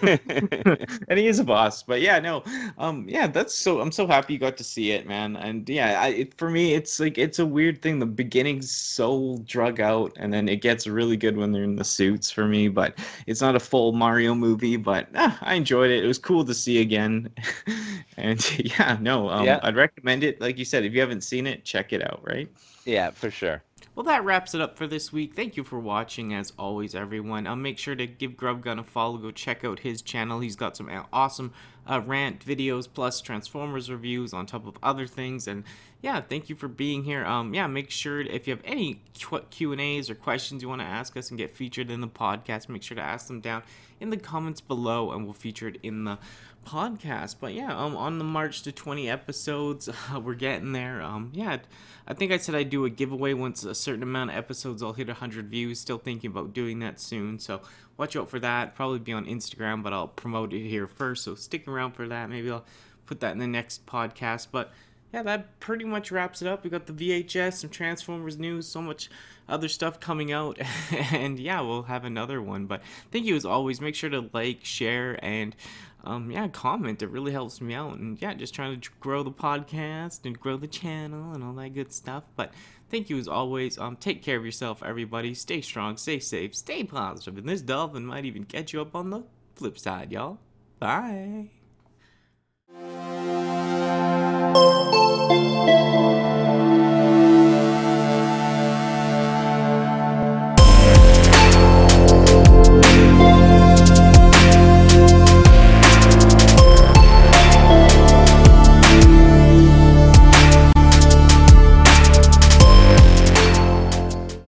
and he is a boss. But yeah, no, yeah, that's so. I'm so happy you got to see it, man. And yeah, for me, it's like it's a weird thing. The beginning's so drug out, and then it gets really good when they're in the suits for me. But it's not a full Mario movie. But I enjoyed it. It was cool to see again, and yeah, no, Yeah, I'd recommend it. Like you said, if you haven't seen it, check it out. Right. yeah, for sure. Well, that wraps it up for this week. Thank you for watching, as always, everyone. Make sure to give GrubGun a follow. Go check out his channel. He's got some awesome rant videos plus Transformers reviews on top of other things. And yeah, thank you for being here. Yeah, make sure if you have any Q&As or questions you want to ask us and get featured in the podcast, make sure to ask them down in the comments below, and we'll feature it in the podcast. But yeah, on the march to 20 episodes, we're getting there. Yeah, I think I said I'd do a giveaway once a certain amount of episodes I'll hit 100 views. Still thinking about doing that soon, so watch out for that. Probably be on Instagram, but I'll promote it here first, so stick around for that. Maybe I'll put that in the next podcast. But yeah, that pretty much wraps it up. We got the VHS, some Transformers news, so much other stuff coming out, and yeah, we'll have another one. But thank you as always. Make sure to like, share, and yeah, comment. It really helps me out. And yeah, just trying to grow the podcast and grow the channel and all that good stuff. But thank you as always. Take care of yourself, everybody. Stay strong, stay safe, stay positive. And this dolphin might even catch you up on the flip side, y'all. Bye.